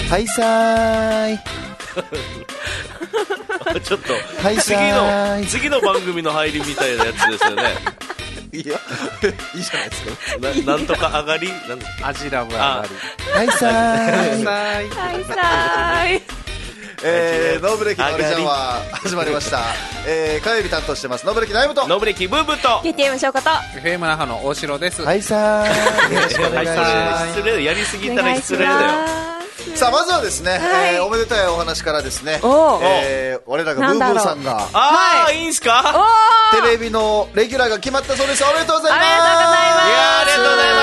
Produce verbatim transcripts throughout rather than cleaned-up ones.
はいさーいちょっと、 はい、 次の次の番組の入りみたいなやつですよね。 いや、いいじゃないですか。な, なんとか上がりなんアジラブ上がり。はいさーいはいさーい。 えー、ノーブレーキのおりちゃんは始まりました。えー、火曜日担当してますノーブレーキナイムとノーブレーキブーブーとケーティーエム 翔子とエフエム 那覇の大城です。 はいさーい。よろしくお願いします。 失礼、やりすぎたら失礼だよ。 さあまずはですね、はい、えー、おめでたいお話からですね、えー、我らがブーブーさんがああ、いいんすか、 テレビのレギュラーが決まったそうです。おめでとうございます。 ありがとうございます。いやありがとうございます。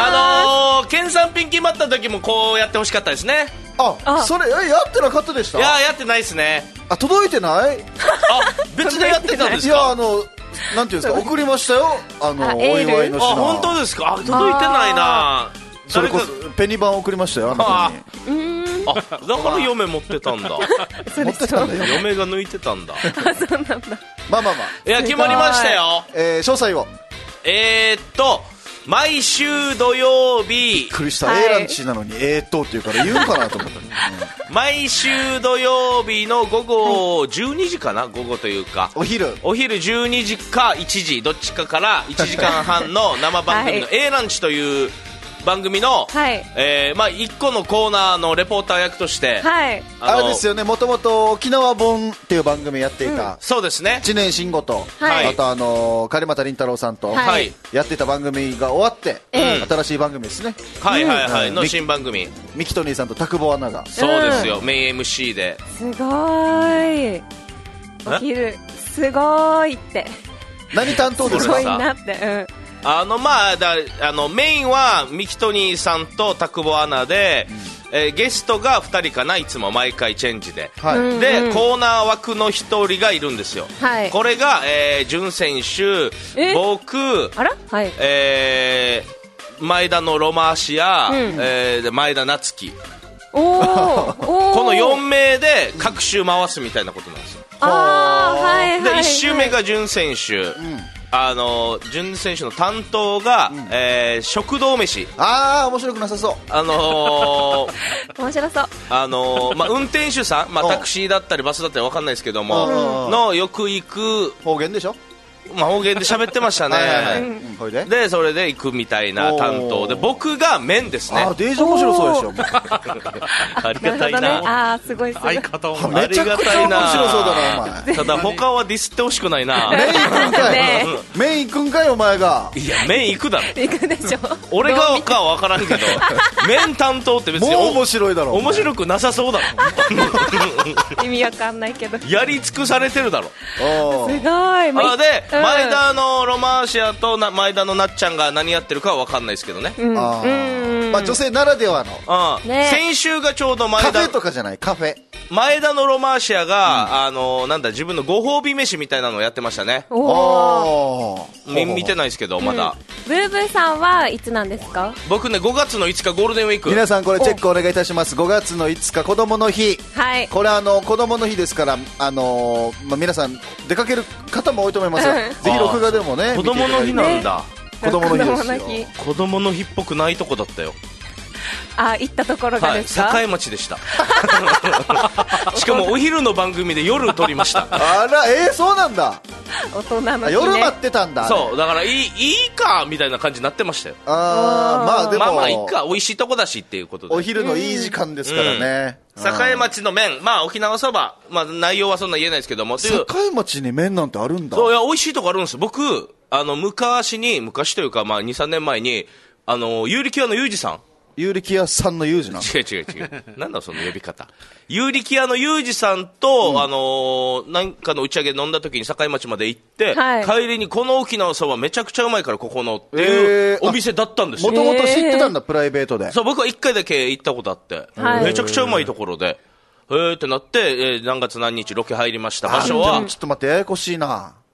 あのー、県産品決まった時もこうやってほしかったですね。 あ、あそれえやってなかったでした？ いややってないですね。 あ、届いてない？ あ、別でやってたんですか？ いや、あのなんていうんですか、送りましたよ、あのお祝いの品。 あ、本当ですか？あ、届いてないな。 それこそペニバン送りましたよ、あなたに。 あ、だから嫁持ってたんだ。 持ってたんだよ。 嫁が抜いてたんだ。 あ、そうなんだ。 まあまあまあ。 いや、決まりましたよ。 えー、詳細を。 えーっと、毎週土曜日。びっくりした。A ランチなのにえーっとって言うから言うんかなと思った。 うん、毎週土曜日の午後じゅうにじかな、午後というか。 お昼。 お昼じゅうにじかいちじ、どっちかからいちじかんはんの生番組の A ランチという番組の、はい、えー、まあいっこのコーナーのレポーター役として、はい、 あ, あれですよね、もともと沖縄本っていう番組やっていた、うん、 そうですね、 知念慎吾と、はい、あとあのー、狩俣倫太郎さんと、 はい、 やってた番組が終わって、うん、新しい番組ですね、 はいはいはい、うん、の新番組、 ミキトニーさんと田久保アナが、 そうですよ、うん、メイン エムシー で、 すごーい、お昼すごーいって、 何担当ですか？ すごいなって、うん、 あのまあ、だあのメインはミキトニーさんと田久保アナで、うん、えー、ゲストがふたりかな、いつも毎回チェンジで、はい、で、うんうん、コーナー枠のひとりがいるんですよ、はい、これが、えー、潤選手、僕、 あら、はい、 えー、前田のロマーシア、うん、えー、前田夏樹、 おこのよん名で各週回すみたいなことなんですよ。 あー、はいはいはい、 でいち週目が潤選手、うん、あの潤選手の担当が、うん、えー、食堂飯。 ああ、面白くなさそう。 あのー、面白そう。 あのー、まあ、運転手さん、まあ、タクシーだったりバスだったり分かんないですけども、のよく行く方言でしょ、 まあ、方言で喋ってましたね。はいはいはい、うん、で, でそれで行くみたいな担当で、僕が麺ですね。 あ、デージ面白そうでしょ。 ありがたいな、 ね、あー、すごいすごい、 相方をめちゃくちゃ面白そうだな、お前。 ただ他はディスってほしくないな。 麺行くんかい、ね、麺行くんかい、お前が。 いや、麺行くだろ。 行くでしょ。 俺がかは分からんけど麺担当って別にもう面白いだろ。 面白くなさそうだろ。 意味わかんないけどやり尽くされてるだろ。 すごい。 あで、うん、前田のロマーシアとな前田のなっちゃんが何やってるかは分かんないですけどね、 うん、あ、まあ、女性ならではの、 うん、ね、先週がちょうど前田カフェとかじゃない、カフェ前田のロマーシアが、うん、あのなんだ自分のご褒美飯みたいなのをやってましたね。 おー、見てないですけど、まだ、 うん、ブーブーさんはいつなんですか？ 僕ね、ごがつのいつかゴールデンウィーク。 皆さんこれチェックお願いいたします。ごがつのいつか子供の日、はい、これあの子供の日ですから、あのーまあ、皆さん出かける方も多いと思いますが、ぜひ録画でもね、 子供の日なんだ、 ね、子供の日ですよ。 子供の日っぽくないとこだったよ。 あ、行ったところがですか？ はい、栄町でしたしかもお昼の番組で夜撮りました。 あら、えー、そうなんだ。 大人の日、ね、 夜待ってたんだ。 そうだからいい、いいかみたいな感じになってましたよ。 あ、まあでもまあまあいいか、美味しいとこだしっていうことで、 お昼のいい時間ですからね、 うんうん、栄町の麺、まあ沖縄そば、まあ内容はそんな言えないですけども、 栄町に麺なんてあるんだ。 そう、いや、美味しいとこあるんですよ。僕あの昔に昔というか、まあ にさんねんまえにあの有力屋のユージさん、 有力屋さんのユージな。 違う違う違うなんだその呼び方。有力屋のユージさんと、うん、あのー、なんかの打ち上げ飲んだ時に境町まで行って、はい、帰りにこの沖縄そばめちゃくちゃうまいからここのっていうお店だったんですよ。 もともと知ってたんだ、プライベートで。 そう、僕はいっかいだけ行ったことあって、はい、めちゃくちゃうまいところで、えーってなって、えー、何月何日ロケ入りました場所は、 ちょっと待って、ややこしいな。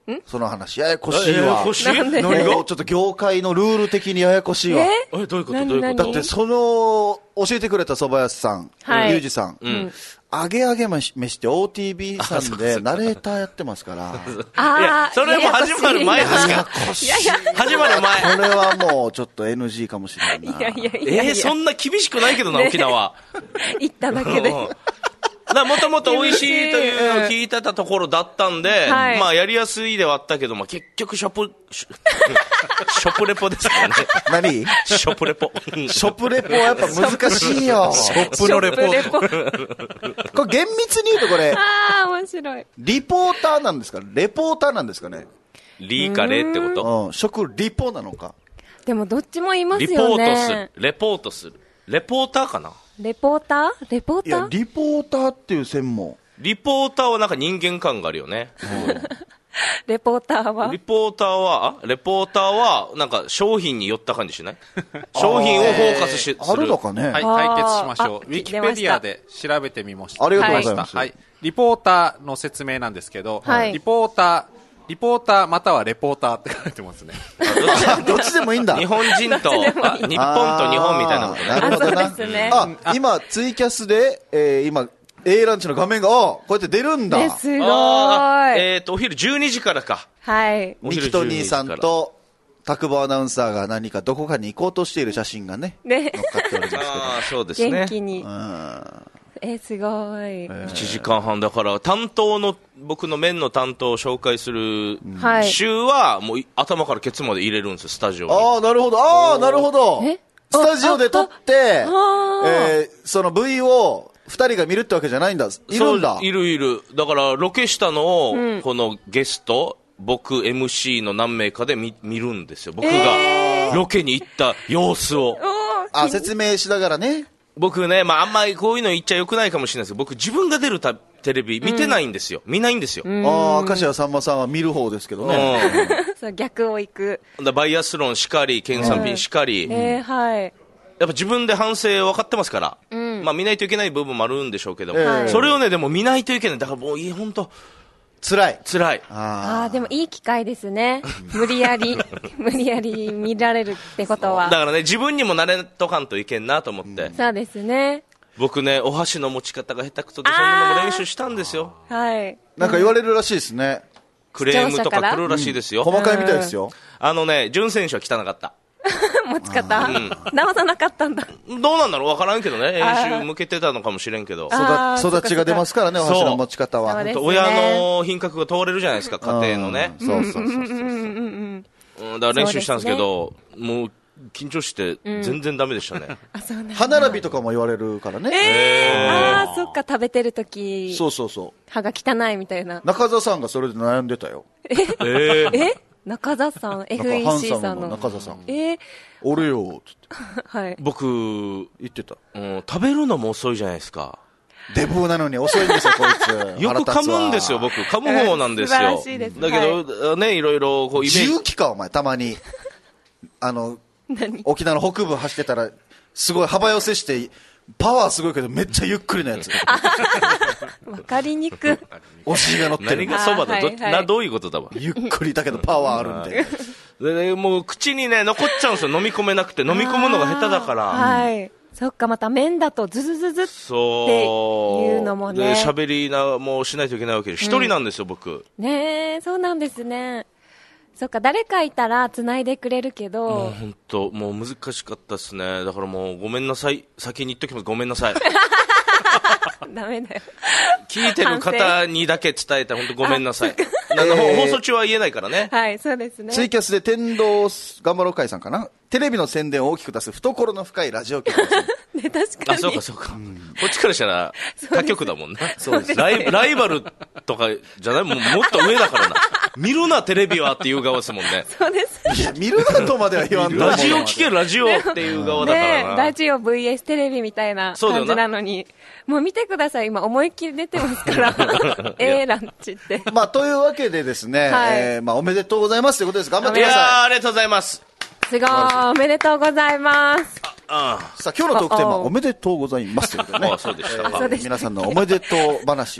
その話。ややこしいわ。 ややこしいなんでのちょっと業界のルール的にややこしいわ。 ええ、どういうこと何どういうことだってその、教えてくれた蕎麦屋さん、 はいリュウジさん、 ん揚げ揚げ飯って オーティービー さんでナレーターやってますから。 あいやそれも始まる前ですかややこしい。 いやいや、 始まる前。 これはもうちょっと エヌジー かもしれないな。 いやいやいやいや、 えー、そんな厳しくないけどな、沖縄。 行っただけで。 もともと美味しいというのを聞いてたところだったんで、 はいまあやりやすいではあったけど、まあ結局ショップ、ショショップレポですからね。 何ショップレポ。 ショップレポはやっぱ難しいよ。 ショップのレポート。 これ厳密に言うとこれ、 ああ、面白い。 リポーターなんですかレポーターなんですかね。 リーかレってことうん、食リポなのか。 でもどっちも言いますリポよね。 ートする。レポートする。レポーターかなレポーターレポーいや、 ターリポーターっていう専門。 リポーターはなんか人間感があるよね。 レポーターはリポーターは、あレポーターは、なんか商品に寄った感じしない商品をフォーカスしする。 あるのかね。 はい、 あー解決しましょう。 あウィキペディアで調べてみました。 ありがとうございます。 はい。リポーターの説明なんですけど、 はいリポーター、リポーターまたはレポーターって書いてますね。 どっちでもいいんだ。 日本人と、あ日本と日本みたいなことね。 あーなるほどな。 あそうですねあ、今、ツイキャスで、えー、今、A ランチの画面が、あこうやって出るんだ。 ね、すごあーい。 えっと、お昼じゅうにじからか。 はい。 お昼ミキと兄さんじゅうにじからと、タクボアナウンサーが何かどこかに行こうとしている写真がね、 ね、 載っかっておりますけど。 ああ、そうですね。 元気に。 うんえ、すごい。 いちじかんはんだから、担当の、僕の麺の担当を紹介するはい。 週は、もうい頭からケツまで入れるんですよ、スタジオに。 ああ、なるほど。ああ、なるほど。 えスタジオで撮って、 ああえー、その ブイ を二人が見るってわけじゃないんだ。いるんだそう。いるいる。だから、ロケしたのを、このゲスト、僕、エムシー の何名かで見見るんですよ。僕がロケに行った様子を。 おーあ、説明しながらね。 僕ね、まあ、あんまりこういうの言っちゃよくないかもしれないですけど、僕、自分が出るたテレビ見てないんですよ。見ないんですよ。 ああ、明石家さんまさんは見る方ですけどね。 そう、逆を行く。 うんだバイアスロンしかり、ケンサンピンしかり、 えー、はい。 やっぱ自分で反省分かってますから、まあ見ないといけない部分もあるんでしょうけど、 ええそれをね、でも見ないといけない。だからもういい、本当辛い。 辛い。 あああ、でもいい機会ですね。無理やり、無理やり見られるってことは。 だからね、自分にも慣れとかんといけんなと思って。 そうですね。 僕ね、お箸の持ち方が下手くそで、そんなのも練習したんですよ。 はい。 あ。なんか言われるらしいですね。 クレームとか来るらしいですよ。 細かいみたいですよ。 あのね、潤選手は汚かった。 持ち方、直さなかったんだ。 どうなんだろうわからんけどね、練習向けてたのかもしれんけど。 あー育育ちが出ますからね、おそう箸の持ち方は。 そうですね親の品格が問われるじゃないですか、家庭のね。 うんそうそうそうそう。 うんだから練習したんですけど、もう緊張して全然ダメでしたね。 あ、そうなんだ。 歯並びとかも言われるからね。 えー、ああ、そっか、食べてるとき、 そうそうそ歯が汚いみたいな。 う。中澤さんがそれで悩んでたよ。 えーえ中澤さん、 なんかエフハイーンシーサムのさんの。 中澤さん。 えー、 俺よ、つってはい。 僕、 言ってた。 うん食べるのも遅いじゃないですか。 デブなのに遅いんですよ、こいつ。 よく噛むんですよ、僕。噛む方なんですよ。 素晴らしいですだけど、ね、いろいろ、こう、イメージ。 重機か、お前、たまに。あの、 何沖縄の北部走ってたら、すごい幅寄せして、パワーすごいけど、めっちゃゆっくりなやつ。 わかりにく。 お尻が乗ってる。 何がそばだ、どあーはいはいなどういうことだわ。 ゆっくりだけどパワーあるみたいな。 で、もう口にね、残っちゃうんですよ。飲み込めなくて。飲み込むのが下手だから。 はい。そっか、また麺だとズズズズっそう。 っていうのもねで、喋りな、もうしないといけないわけで。一人なんですよ、僕。 ねえ、そうなんですね。そっか、誰かいたら繋いでくれるけもうど、 本当、もう難しかったですね。だからもうごめんなさい。先に言っときます。ごめんなさい。 ダメだよ。 聞いてる方にだけ伝えた、本当ごめんなさい。あの、 えー放送中は言えないからね。 はい、そうですね。 ツイキャスで天童頑張ろう会さんかな。テレビの宣伝を大きく出す懐の深いラジオ局ですね。 ね、確かあ、 に。 そうかそうか。こっちからしたら他局だもんな。 そうですライライバルとかじゃないもうもっと上だからな。見るなテレビはっていう側ですもんね。 そうです。 いや、見るなとまでは言わんと思う。 ラジオ聞けラジオっていう側だからねな。 ラジオ ブイエス テレビみたいな感そうだよなじなのに、もう見てください、今思いっきり出てますから。ええランチって。 まあ、というわけでですね、 はいえーまあ、おめでとうございますということです。頑張っいてくださやーありがとうございます。 すごい、おめでとうございます。 あい。さあ、今日のトークテーマ、 おおめでとうございますということでね。 あ、そうでした。 そうでした皆さんのおめでとう話を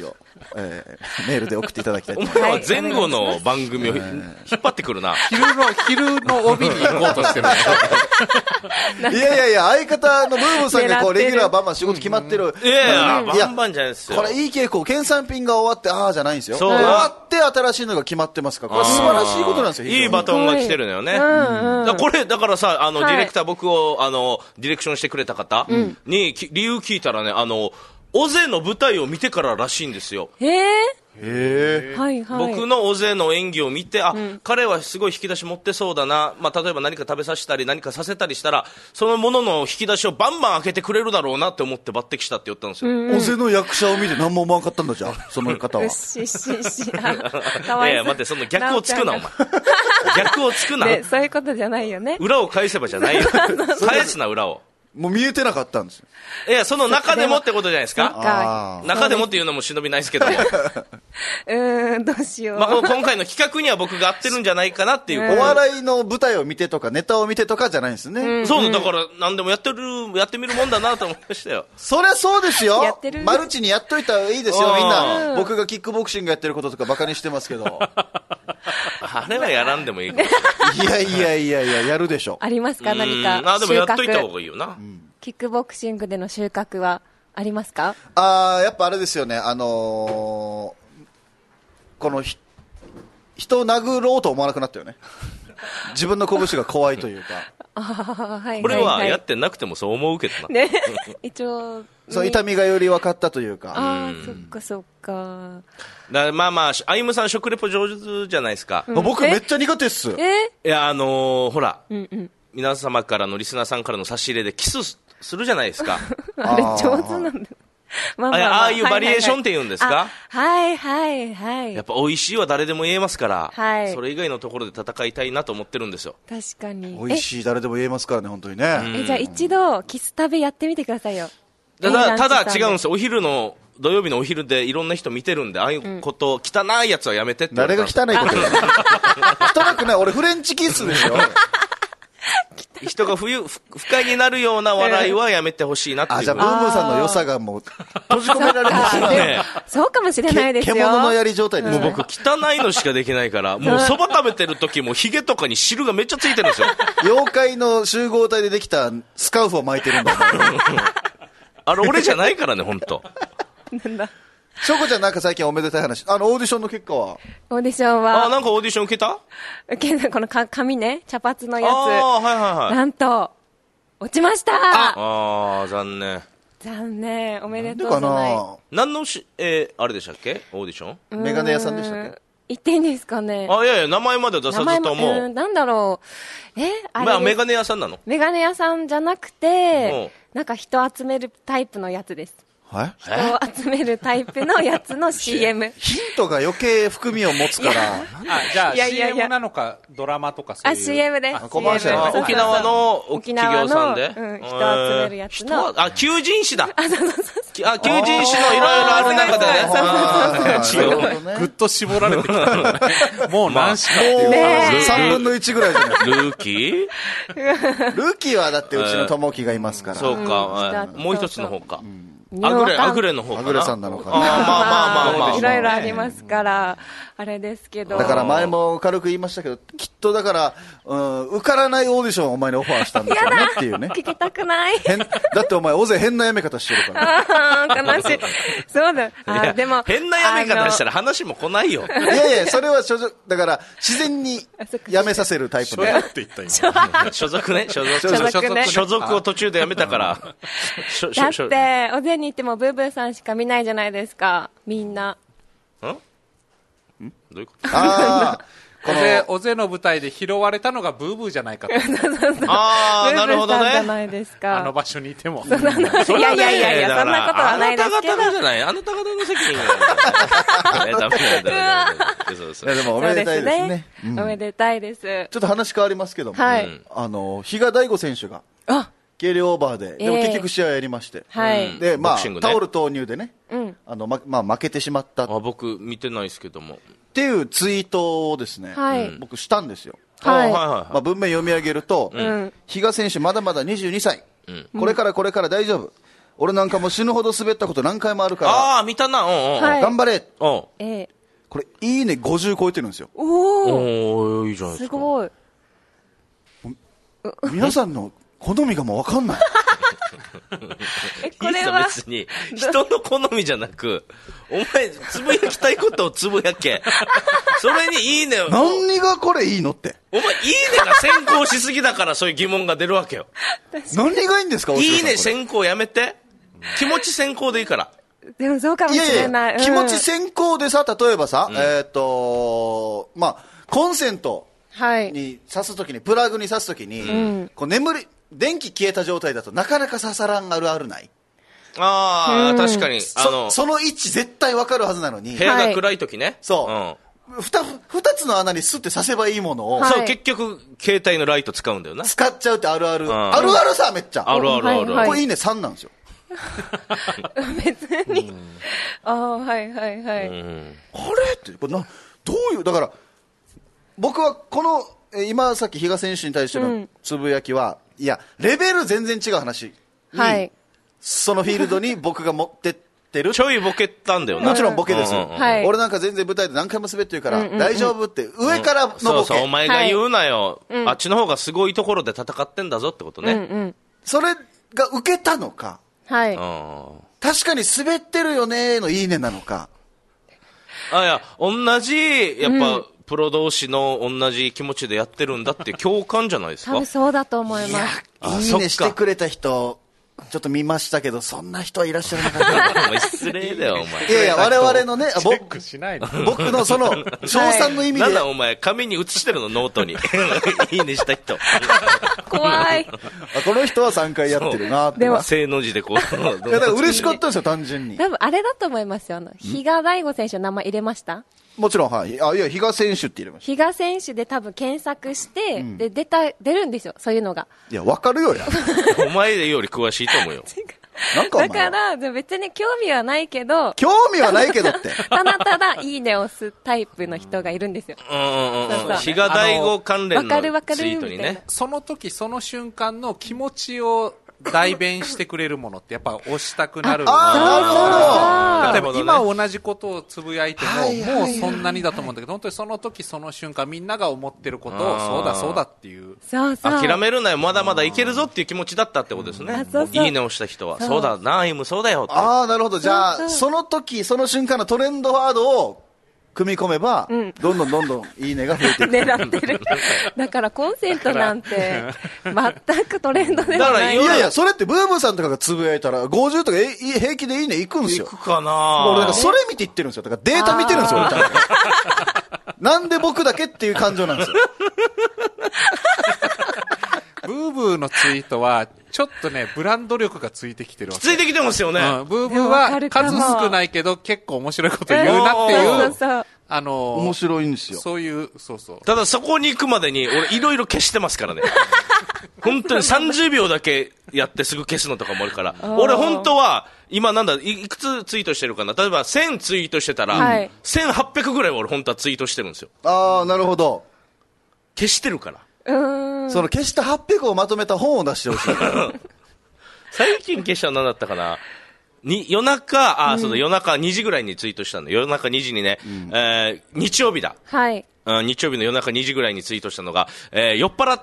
えー、メールで送っていただきたいとお思います。 前は前後の番組を引っ張ってくるな。 昼の、昼の帯に行こうとしてるね。 いやいやいや、相方のブーブーさんがこうレギュラーバンバン仕事決まってる。 いやいや、バンバンじゃないですよ。 これいい傾向、県産品が終わって、ああじゃないんですよ。 そう終わって新しいのが決まってますから、これ素晴らしいことなんですよ。 いいバトンが来てるのよね。だこれ、だからさ、あの、ディレクター、僕を、あの、ディレクションしてくれた方に、理由聞いたらね、あの、オゼの舞台を見てかららしいんですよ。 へえ。 へー、はいはい、 僕のオゼの演技を見て、あ、うん、彼はすごい引き出し持ってそうだな、まあ、例えば何か食べさせたり何かさせたりしたらそのものの引き出しをバンバン開けてくれるだろうなって思って抜擢したって言ったんですよ、うんうん、 オゼの役者を見て何も思わんかったんだじゃあその方は。 しししいやいや待って、その逆をつくなお前逆をつくな、 そういうことじゃないよね。 裏を返せばじゃないよ返すな裏を。 もう見えてなかったんですよ。 いや、その中でもってことじゃないですか。中でもっていうのも忍びないですけども。 うーん、どうしよう。 まあ、今回の企画には僕が合ってるんじゃないかなっていう。 お笑いの舞台を見てとか、ネタを見てとかじゃないんですね。うん、 そう、だから何でもやってる、やってみるもんだなと思いましたよ。 そりゃそうですよ。やってる。マルチにやっといた方がいいですよ、みんな。僕がキックボクシングやってることとかバカにしてますけど。 あれはやらんでもいいかもしれない。 いやいやいやいや、やるでしょ。 ありますか、何か。 あ、でもやっといた方がいいよな。 キックボクシングでの収穫はありますか？ あー、やっぱあれですよね、あのー、このひ人を殴ろうと思わなくなったよね。自分の拳が怖いというか。 あ、はい、 これはやってなくてもそう思うけどな。 ね、一応、ね、 そう痛みがより分かったというか。 ああ、そっかそっか。 だまあまあ、あゆむさん食レポ上手じゃないですか。 うん、僕めっちゃ苦手っす。 えいや、あのー、ほら、 うんうん、 皆様からのリスナーさんからの差し入れでキスするじゃないですか。 あれ上手なんだ。 まあまあまあ、ああいうバリエーションって言うんですか？ はいはいはい。 やっぱ美味しいは誰でも言えますから、 はい、 それ以外のところで戦いたいなと思ってるんですよ。 確かに。 美味しい誰でも言えますからね、本当にね。 え、じゃあ一度キス食べやってみてくださいよ。 ただ、ただ違うんですよ。お昼の、土曜日のお昼でいろんな人見てるんで、ああいうこと、うん、汚いやつはやめてって。 誰が汚いこと言うの？汚くない。俺フレンチキスですよ。 人が不愉不快になるような笑いはやめてほしいなっていう。 あ、じゃあブーブーさんの良さがもう閉じ込められてしまうね。 そうかもしれないですよ。 獣のやり状態です、 ね。もう僕汚いのしかできないから、もうそば食べてる時もヒゲとかに汁がめっちゃついてるんですよ。 妖怪の集合体でできたスカーフを巻いてるんだ。 あれ俺じゃないからね、本当。 なんだ。 しょこちゃんなんか最近おめでたい話。あの、オーディションの結果はオーディションは。 あ、なんかオーディション受けた受けた、このか髪ね、茶髪のやつ。 ああ、はいはいはい。 なんと、落ちました。 ああ、残念。 残念、おめでとうじゃない。 なんでかな。 何のし、えー、あれでしたっけオーディションメガネ屋さんでしたっけ？ 言っていいんですかね。 あ、いやいや、名前まで出さずとも。 うん、なんだろう。え、あれ。 まあ、メガネ屋さんなの？ メガネ屋さんじゃなくて、なんか人集めるタイプのやつです。 はい、 人を集めるタイプのやつの シーエム。 ヒントが余計含みを持つから。 あ、じゃあ シーエム なのかドラマとかそういう。 あ、シーエム です。 コマーシャル。 沖縄の企業さんで。 うん、人集めるやつの。 あ、求人誌だ。 あ、そうそうそう。 あ、求人誌のいろいろある中でね。 そうそうそう。 ぐっと絞られてきた。もう何しか。 もうさんぶんのいちぐらいじゃない。 ルーキールーキーはだってうちの友樹がいますから。 そうか。もう一つの方か。アグレ、アグレの方かな。 アグレさんなのかな。 あ、まあまあまあまあ。 いろいろありますから、あれですけど。 だから前も軽く言いましたけど、きっとだから、うん、受からないオーディションをお前にオファーしたんですよねっていうね。 聞きたくない。 変、だってお前、大勢変なやめ方してるから。 ああ、悲しい。そうだ。あ、でも。 変なやめ方したら話も来ないよ。いやいや、それは所属、だから、自然にやめさせるタイプの。 って言った今。 所属ね、所属。 所属ね。 所属を途中でやめたから。 だって、おぜに行ってもブーブーさんしか見ないじゃないですか、みんな。 んんどういうことああ。 おぜ、おぜの舞台で拾われたのがブーブーじゃないかと。 ああ、なるほどね。 じゃないですか。 あの場所にいても。 いやいやいやいや、そんなことはないですけど。 あなた方じゃない。あなた方の責任が。ダメだ、ダメだ。 いやでもおめでたいですね。 おめでたいです。ちょっと話変わりますけども、 はい。 あの、比嘉大吾選手が、軽量オーバーで、でも結局試合やりまして、 はい。 で、まあ、タオル投入でね、 うん。 あの、ま、まあ、負けてしまった。あ、 僕見てないですけども。 っていうツイートをですね、 はい。 僕したんですよ。 はい。 まあ、文面読み上げると、比嘉選手まだまだにじゅうにさい。これからこれから大丈夫。 俺なんかも死ぬほど滑ったこと何回もあるから。 ああ、見たな。うんうん。 はい、 頑張れ。 うん。 ええ。 これ、いいねごじゅう超えてるんですよ。 おおいいじゃないですか。 すごい。 皆さんの好みがもうわかんない。 え、これは。 別に、人の好みじゃなく、お前、つぶやきたいことをつぶやけ。それにいいねを。 何がこれいいのって。 お前、いいねが先行しすぎだからそういう疑問が出るわけよ。 何がいいんですか、 いいね先行やめて。気持ち先行でいいから。 でもそうかもしれない。いやいや、 うん、気持ち先行でさ、例えばさ、うん、えっ、ー、とまあ、コンセントに挿すときに、プラグに挿すときに、うん、こう眠り、電気消えた状態だとなかなか刺さらんあるあるない。 ああ、うん、確かに。 あの、その位置絶対わかるはずなのに。 部屋が暗いときね。はい、 そう。うん、二, 二つの穴にスッて刺せばいいものを、 はい、そう、結局、携帯のライト使うんだよな。 使っちゃうってあるある。うん、あるあるさ、めっちゃ。 あるあるある。 はいはい、これいいねさんなんですよ。 別に。うん、ああ、はいはいはい。うん、 あれって、これな、どういう、だから、僕はこの、今さっき比嘉選手に対してのつぶやきは、うん、いや、レベル全然違う話に、はい、そのフィールドに僕が持ってってる。 ちょいボケたんだよな。 もちろんボケですよ。 うんうんうん、 俺なんか全然舞台で何回も滑ってるから、うんうんうん、大丈夫って上からのボケ、うん、そうそう、お前が言うなよ、はい、あっちの方がすごいところで戦ってんだぞってことね。うんうん、 それが受けたのか、 はい、 確かに滑ってるよねのいいねなのか。 あ、いや、同じ、やっぱ、うん、プロ同士の同じ気持ちでやってるんだって共感じゃないですか。 多分そうだと思います。 いいねしてくれた人、ちょっと見ましたけど、そんな人はいらっしゃらなかった。 お前失礼だよ、お前。 いやいや、我々のね、 チェックしないの僕のその、賞賛の意味で。 なんだお前、紙に写してるの、ノートに。いいねした人。 怖い。 この人はさんかいやってるなって。 でも、正の字でこう。 いや、だから嬉しかったんですよ、単純に。 多分あれだと思いますよ。あの、比嘉大吾選手の名前入れました？ もちろん、はい。あ、いや、比嘉選手って入れました。 比嘉選手で多分検索して、うん、で、出た、出るんですよ、そういうのが。 いや、わかるよや。 お前より詳しいと思うよ。 なんかだから、別に興味はないけど。 興味はないけどって。 ただただ、いいねを押すタイプの人がいるんですよ。 うんうんうん。比嘉大吾関連のツイートにね。 その時、その瞬間の気持ちを、代弁してくれるものってやっぱ押したくなる。 ああ、 例えば今同じことをつぶやいてももうそんなにだと思うんだけど、本当にその時その瞬間みんなが思ってることをそうだそうだっていう、 そうそう、 諦めるなよ、まだまだいけるぞっていう気持ちだったってことですね。そうそう、いいねをした人はそうだな、アイムそうだよって。 ああ、なるほど。じゃあその時その瞬間のトレンドワードを組み込めば、うん、どんどんどんどんいいねが増えていく。 狙ってる。だからコンセントなんて全くトレンドではない。 いやいや、それってブーブーさんとかがつぶやいたらごじゅうとか平気でいいねいくんですよ。 いくかな。 俺なんかそれ見て言ってるんですよ。だからデータ見てるんですよ。俺なんで僕だけっていう感情なんですよ。 ブーブーのツイートはちょっとねブランド力がついてきてるわけ。 ついてきてますよね。 うん、ブーブーは数少ないけど結構面白いこと言うなっていう、そうそう、あのー、 面白いんですよ。 そういうそうそう。 ただそこに行くまでに俺いろいろ消してますからね。本当にさんじゅうびょうだけやってすぐ消すのとかもあるから。俺本当は今なんだ い, いくつツイートしてるかな。例えばせんツイートしてたら、はい、せんはっぴゃくぐらいは俺本当はツイートしてるんですよ。 ああ、なるほど。 消してるから。 うーん、 その消したはっぴゃくをまとめた本を出してほしい。 最近消したの何だったかな。に夜中、あ、うん、そうだ、夜中にじぐらいにツイートしたんだ。夜中にじにね、うん、えー、日曜日だ。 はい。 うん、日曜日の夜中にじぐらいにツイートしたのが、えー、酔っ払って、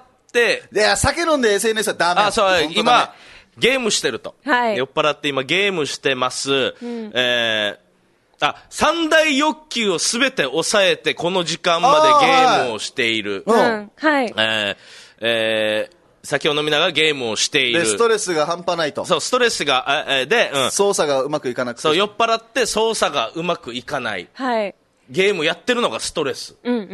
いや、酒飲んで エスエヌエス はダメ。 あ、そう、今、ゲームしてると。 はい。 酔っ払って今ゲームしてます。うん、えー、あ、三大欲求をすべて抑えてこの時間までゲームをしている。 うん。はい。 えー、えー、酒を飲みながらゲームをしている。 で、ストレスが半端ないと。 そう、ストレスが、えー、で、うん。 操作がうまくいかなくて。 そう、酔っ払って操作がうまくいかない。 はい。 ゲームやってるのがストレス。 うんうんうん。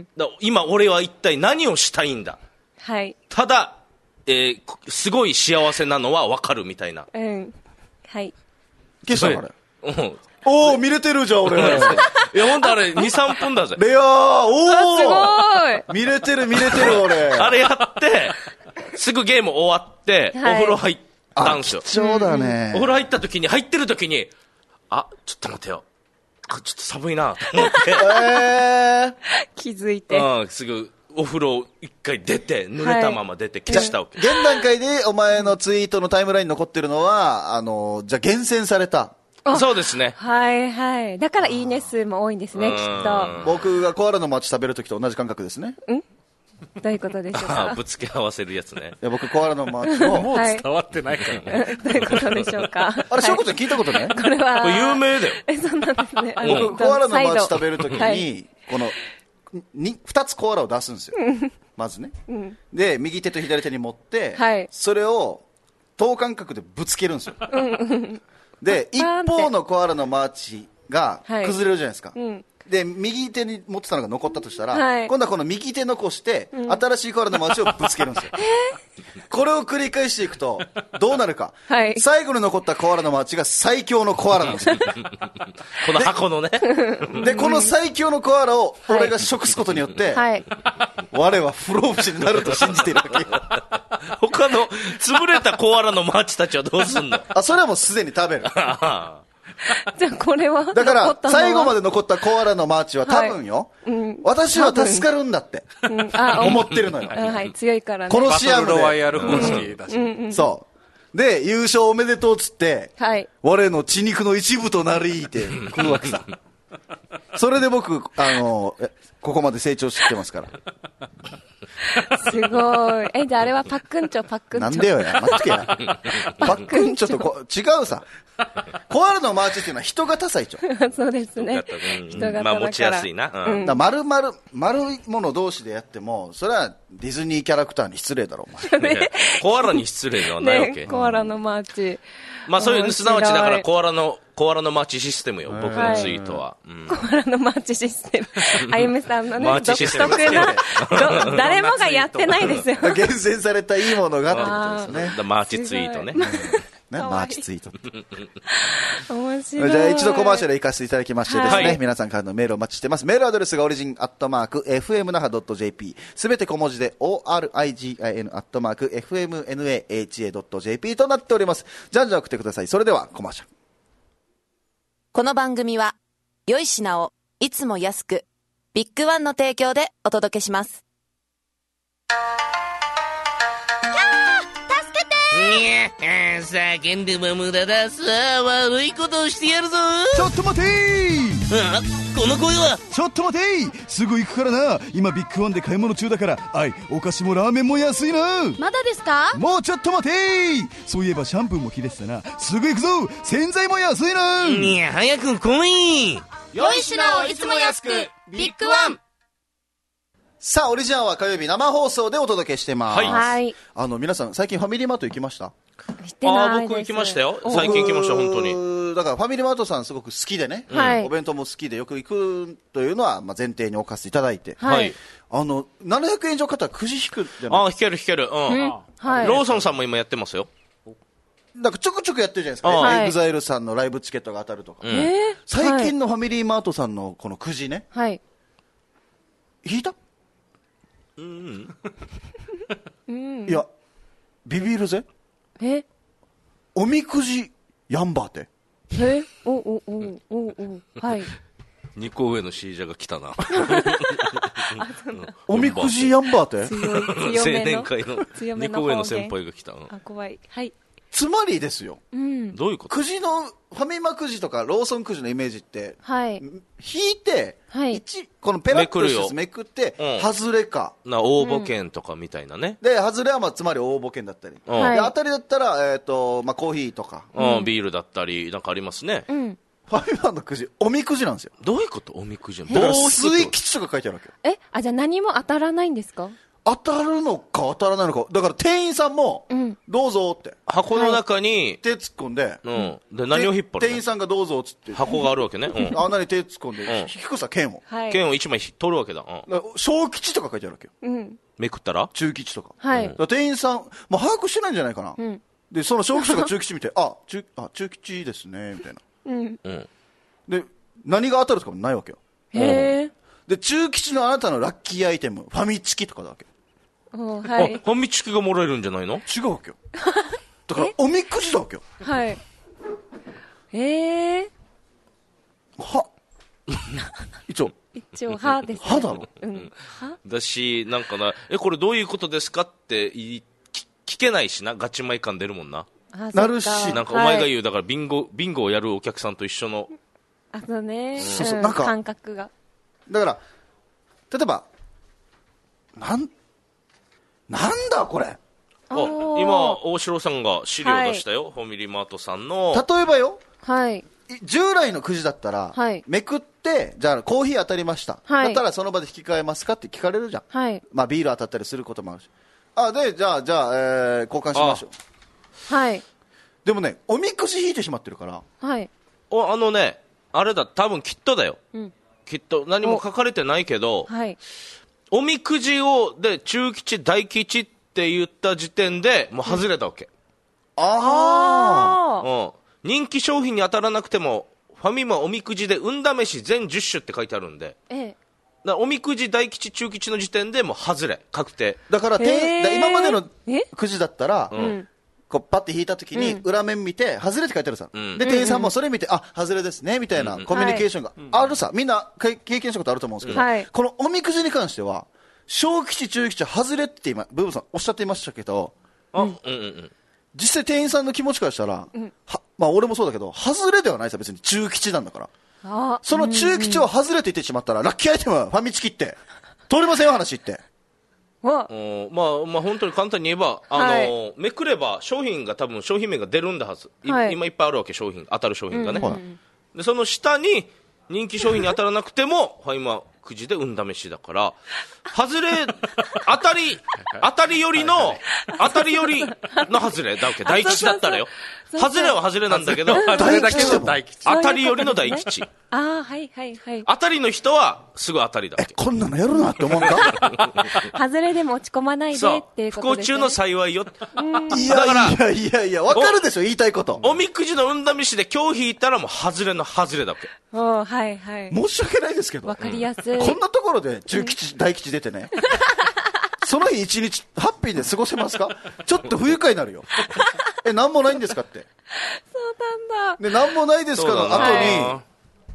だ今俺は一体何をしたいんだ。 はい。 ただ、えー、すごい幸せなのは分かるみたいな。 うん。はい。 消したのあれ。 うん。 おー、見れてるじゃん、俺。いや、ほんとあれ、に、さんぷんだぜ。 レアー、おー、 すごい見れてる、見れてる、俺。 あれやって、すぐゲーム終わって、はい、お風呂入ったんですよ。 貴重だね。 お風呂入った時に、入ってる時に、あ、ちょっと待てよ。ちょっと寒いなと思って。 えー、 気づいて。 うん、すぐ、 お風呂一回出て、濡れたまま出て消したわけ。 現段階でお前のツイートのタイムラインに残ってるのは、あの、じゃあ厳選された。 そうですね。 はいはい。だからいいね数も多いんですね、きっと。 僕がコアラのマーチ食べるときと同じ感覚ですね。 んどういうことでしょうか。 ぶつけ合わせるやつね。 いや、僕コアラのマーチを。 もう伝わってないからね。 どういうことでしょうか。 あれ、翔子ちゃん聞いたことない？ これは。 これ有名だよ。 え、そうなんですね。 僕、コアラのマーチ食べるときはいに、この、に、二つコアラを出すんですよ。まずね。で、右手と左手に持って、 はいそれを等間隔でぶつけるんですよ。で、一パーンって方のコアラのマーチがはい崩れるじゃないですか。 んで、右手に持ってたのが残ったとしたら、 はい今度はこの右手残して、新しいコアラのマーチをぶつけるんですよ。これを繰り返していくと、どうなるか。 はい最後に残ったコアラのマーチが最強のコアラなんですよ。 この箱のね。 で、この最強のコアラを俺が食すことによって、 はい。 我は不老不死になると信じているわけよ。 他の潰れたコアラのマーチたちはどうすんの？ あ、それはもうすでに食べる。 じゃあこれはだから、最後まで。 で残ったコアラのマーチは多分よ、私は助かるんだってうんあ、 思ってるのよ。 あはい、強いからね。 このバトシアムで。 ルロワイヤル方式だし。 そう。で、優勝おめでとうっつって、 はい。 我の血肉の一部となりって来るわけさ。それで僕、あの、えここまで成長してきてますから。 すごい。え、じゃああれはパックンチョ、パックンチョ。 なんでよや、待ってけや。パックンチョとこ違うさ。コアラのマーチっていうのは人型最長。 そうですね。人型だから。 まあ持ちやすいな。うんだ丸々、丸いもの同士でやっても、それはディズニーキャラクターに失礼だろ、お前。 ねコアラに失礼ではないわけ。 ね、コアラのマーチ。 まあそういう、 面白いすなわちだからコアラの、コアラのマーチシステムよ、僕のツイートは。うんコアラのマーチシステム。あゆめさんのね、 マーチ独システム特な、ど誰もがやってないですよ。 厳選されたいいものがってことですね。 だマーチツイートね。 ね、 かわいいマーチツイート。 面白い。 じゃあ一度コマーシャル行かせていただきましてですね、 はい皆さんからのメールをお待ちしてます。メールアドレスがオリジンアットマーク エフエムナハドットジェーピー すべて小文字で オーアールアイジーアイエヌ アットマーク エフエムナハドットジェーピー となっております。じゃんじゃん送ってください。それではコマーシャル。 この番組は良い品をいつも安くビッグワンの提供でお届けします。 いや、叫んでも無駄ださ。悪いことをしてやるぞ。 ちょっと待てーあ、この声は。 ちょっと待てーすぐ行くからな。今ビッグワンで買い物中だから。あい、お菓子もラーメンも安いな。 まだですか？ もうちょっと待てーそういえばシャンプーも切れてたな。すぐ行くぞ。洗剤も安いな。 いや、早く来い。 良い品をいつも安くビッグワン。 さあ、オリジナルは火曜日生放送でお届けしてます。 はいはい。 あの、皆さん、最近ファミリーマート行きました？ してああ、 ないです。 僕行きましたよ。最近行きました、本当に。 に。だからファミリーマートさんすごく好きでね、 はいお弁当も好きでよく行くというのは、まあ、前提に置かせていただいて、 はいはい。 あの、ななひゃくえん以上買ったらくじ引くじゃないああ、弾ける弾ける。うん。 はい。 ローソンさんも今やってますよ。 なんかちょくちょくやってるじゃないですか。 はいエグザイルさんのライブチケットが当たるとか。 うんえー最近のファミリーマートさんのこのくじね、 はい。 引いたうん。 いや、ビビるぜ。 えおみくじやんばーって。 えおおおおおはい。 二個上のシージャが来たな。 おみくじやんばーって。 強い、強青めの。 年会の強めの二個上の方言先輩が来た。うんあ、怖い。はい。 つまりですよ。 うん。 どういうこと？ くじの、ファミマくじとかローソンくじのイメージって、 はい。 引いて、 はい一このペラッとしたやつめめくって、 うん外れか。 な応募券とかみたいなね。 で、外れはまあつまり応募券だったり。 うんはいで、当たりだったら、えっ、と、まあコーヒーとか。 うん、ビールだったり、なんかありますね。 うん。 ファミマのくじ、おみくじなんですよ。 どういうことおみくじ。 だから、 棒を引く水って吉とか書いてあるわけよ。 え、あ、じゃあ何も当たらないんですか？ 当たるのか当たらないのか。だから店員さんも、 うんどうぞって、 箱の中に、 手突っ込んで、 うん。で、何を引っ張るの店員さんがどうぞっつって、 箱があるわけね。うん。 穴に手突っ込んで、 うん引くさ、剣を。 はい。 剣を一枚取るわけだ。うん。 だから小吉とか書いてあるわけよ。 うん。 めくったら中吉とか。 はいだか。ら店員さん、まあ、把握してないんじゃないかな。 うん。 で、その小吉とか中吉見て、あ、中、あ、中吉ですね、みたいな。 うん。 うん。 で、何が当たるとかもないわけよ。 へえ。 で、中吉のあなたのラッキーアイテム、ファミチキとかだわけ。 おあ、 はい。 ファミチキがもらえるんじゃないの違うわけよ。だから、おみくじだわけよ。 はい。へえ。 は、 一応一応歯です、ね、 歯だろ、 うん、歯だしなんかなえこれどういうことですかってい聞けないしなガチマイ感出るもんななるしなんかお前が言う、はい、だからビンゴビンゴをやるお客さんと一緒のあそうね、うん、 そうそうなんか感覚がだから例えばなんなんだこれあ今大城さんが資料出したよ、はい、ファミリーマートさんの例えばよ、 はい、 従来のくじだったら、はい、めくってじゃあコーヒー当たりました、はい、だったらその場で引き換えますかって聞かれるじゃん、はい、まあ、ビール当たったりすることもあるしあでじゃあじゃあ、えー、交換しましょうはいでもねおみくじ引いてしまってるからはいおあのねあれだ多分きっとだよ、うん、きっと何も書かれてないけど お,、はい、おみくじをで中吉大吉って言った時点でもう外れたわけ、うん、ああ、うん、人気商品に当たらなくてもファミマおみくじで運試し全じゅっ種って書いてあるんで、ええ、だおみくじ大吉中吉の時点でもう外れ確定だからだ今までのくじだったら、うん、こうパッて引いた時に裏面見て、うん、外れって書いてあるさ、うん、で店員さんもそれ見て、うん、あ外れですねみたいなコミュニケーションがあるさ、はい、みんな経験したことあると思うんですけど、はい、このおみくじに関しては小吉中吉外れって今ブーブさんおっしゃっていましたけど、うんうんうん、実際店員さんの気持ちからしたら、うんはまあ、俺もそうだけど外れではないさ別に中吉なんだからあその中吉を外れて言ってしまったらラッキーアイテムはファミチキって通りませんよ話ってまあ、まあ本当に簡単に言えば、あのーはい、めくれば商品が多分商品名が出るんだはず、はい、今いっぱいあるわけ商品当たる商品がね、うんうん、でその下に人気商品に当たらなくてもファイマくじで運試しだから外れ当たり当たりよりの当たりよりの外れだわけ大吉だったらよ外れは外れなんだけど大吉大吉当たりよりの大吉あはいはいはい当たりの人はすぐ当たりだわけえこんなのやるなって思うんだ外れでも落ち込まないでっていうことですね不幸中の幸いよいやいやいやいや分かるでしょ言いたいことおみくじの運試しで今日引いたらもう外れの外れだわけおはいはい申し訳ないですけど分かりやすい、 こんなところで中吉、うん、大吉出てねその日一日ハッピーで過ごせますかちょっと不愉快になるよえなんもないんですかってそうなんだでなんもないですかの後に、はい、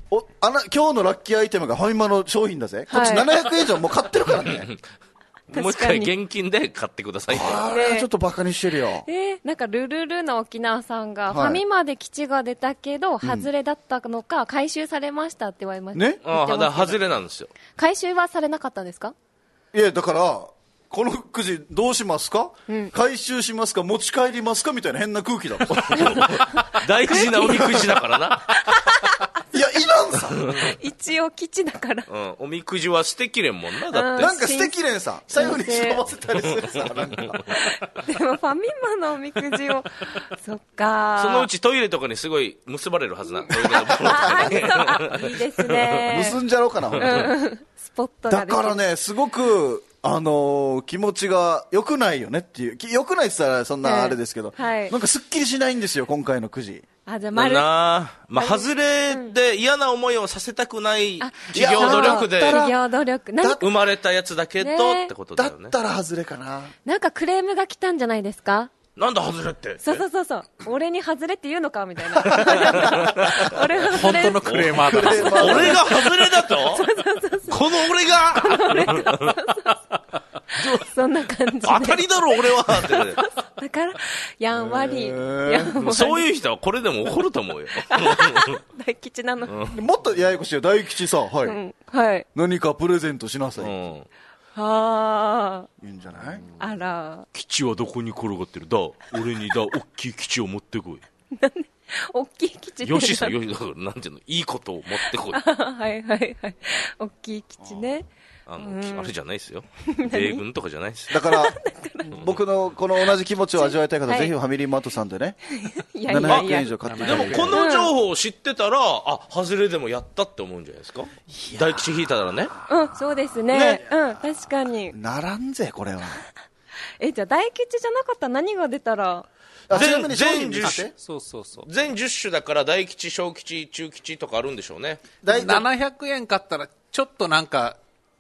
おあな今日のラッキーアイテムがファミマの商品だぜ、はい、こっちななひゃくえん以上もう買ってるからねもう一回現金で買ってくださいあれちょっとバカにしてるよ、 えー、なんかルルルの沖縄さんが、はい、ファミマで吉が出たけど外れだったのか、うん、回収されましたって言われましたねああだ外れなんですよ回収はされなかったんですかいやだからこのくじどうしますか、うん、回収しますか持ち帰りますかみたいな変な空気だ大事なおみくじだからないやいらんさ一応吉だから、 うん、おみくじは捨てきれんもんなだってなんか捨てきれんさ最後に忍ばせたりするさなんかでもファミマのおみくじをそっかそのうちトイレとかにすごい結ばれるはずなトイレのあいいですね結んじゃろうかな、うん、 スポットがだからねすごくあのー、気持ちが良くないよねっていう良くないって言ったらそんなあれですけど、えーはい、なんかすっきりしないんですよ今回のくじあじゃあ丸なまあ外れで嫌な思いをさせたくない企業努力で企業努力生まれたやつだけどってことだよねだったら外れかななんかクレームが来たんじゃないですかなんだ外れってそうそうそうそう俺に外れって言うのかみたいな俺は本当のクレーマーだ俺が外れだとそうそうそうそうこの俺がこの俺がそうそうそうそんな感じで当たりだろ俺はって、ね、 だからやんわり、えー、 そういう人はこれでも怒ると思うよ大吉なの、 うん、もっとややこしいよ大吉さ、はいうんはい、何かプレゼントしなさい、うんはあいいんじゃない、 あら基地はどこに転がってるだ俺にだ大きい基地を持ってこい大きい基地よしさよしだからなんていうのいいことを持ってこいはいはいはい大きい基地ねあの、うん、あれじゃないですよ米軍とかじゃないですよだから僕のこの同じ気持ちを味わいたい方、はい、ぜひファミリーマートさんでねいやいやいやななひゃくえん以上買ってでもこの情報を知ってたら、うん、あ外れでもやったって思うんじゃないですか大吉引いたらねうんそうですね、ねうん確かにならんぜこれはえじゃあ大吉じゃなかったら何が出たら全全じゅっ種そうそうそう全じゅっ種だから大吉小吉中吉とかあるんでしょうねななひゃくえん買ったらちょっとなんか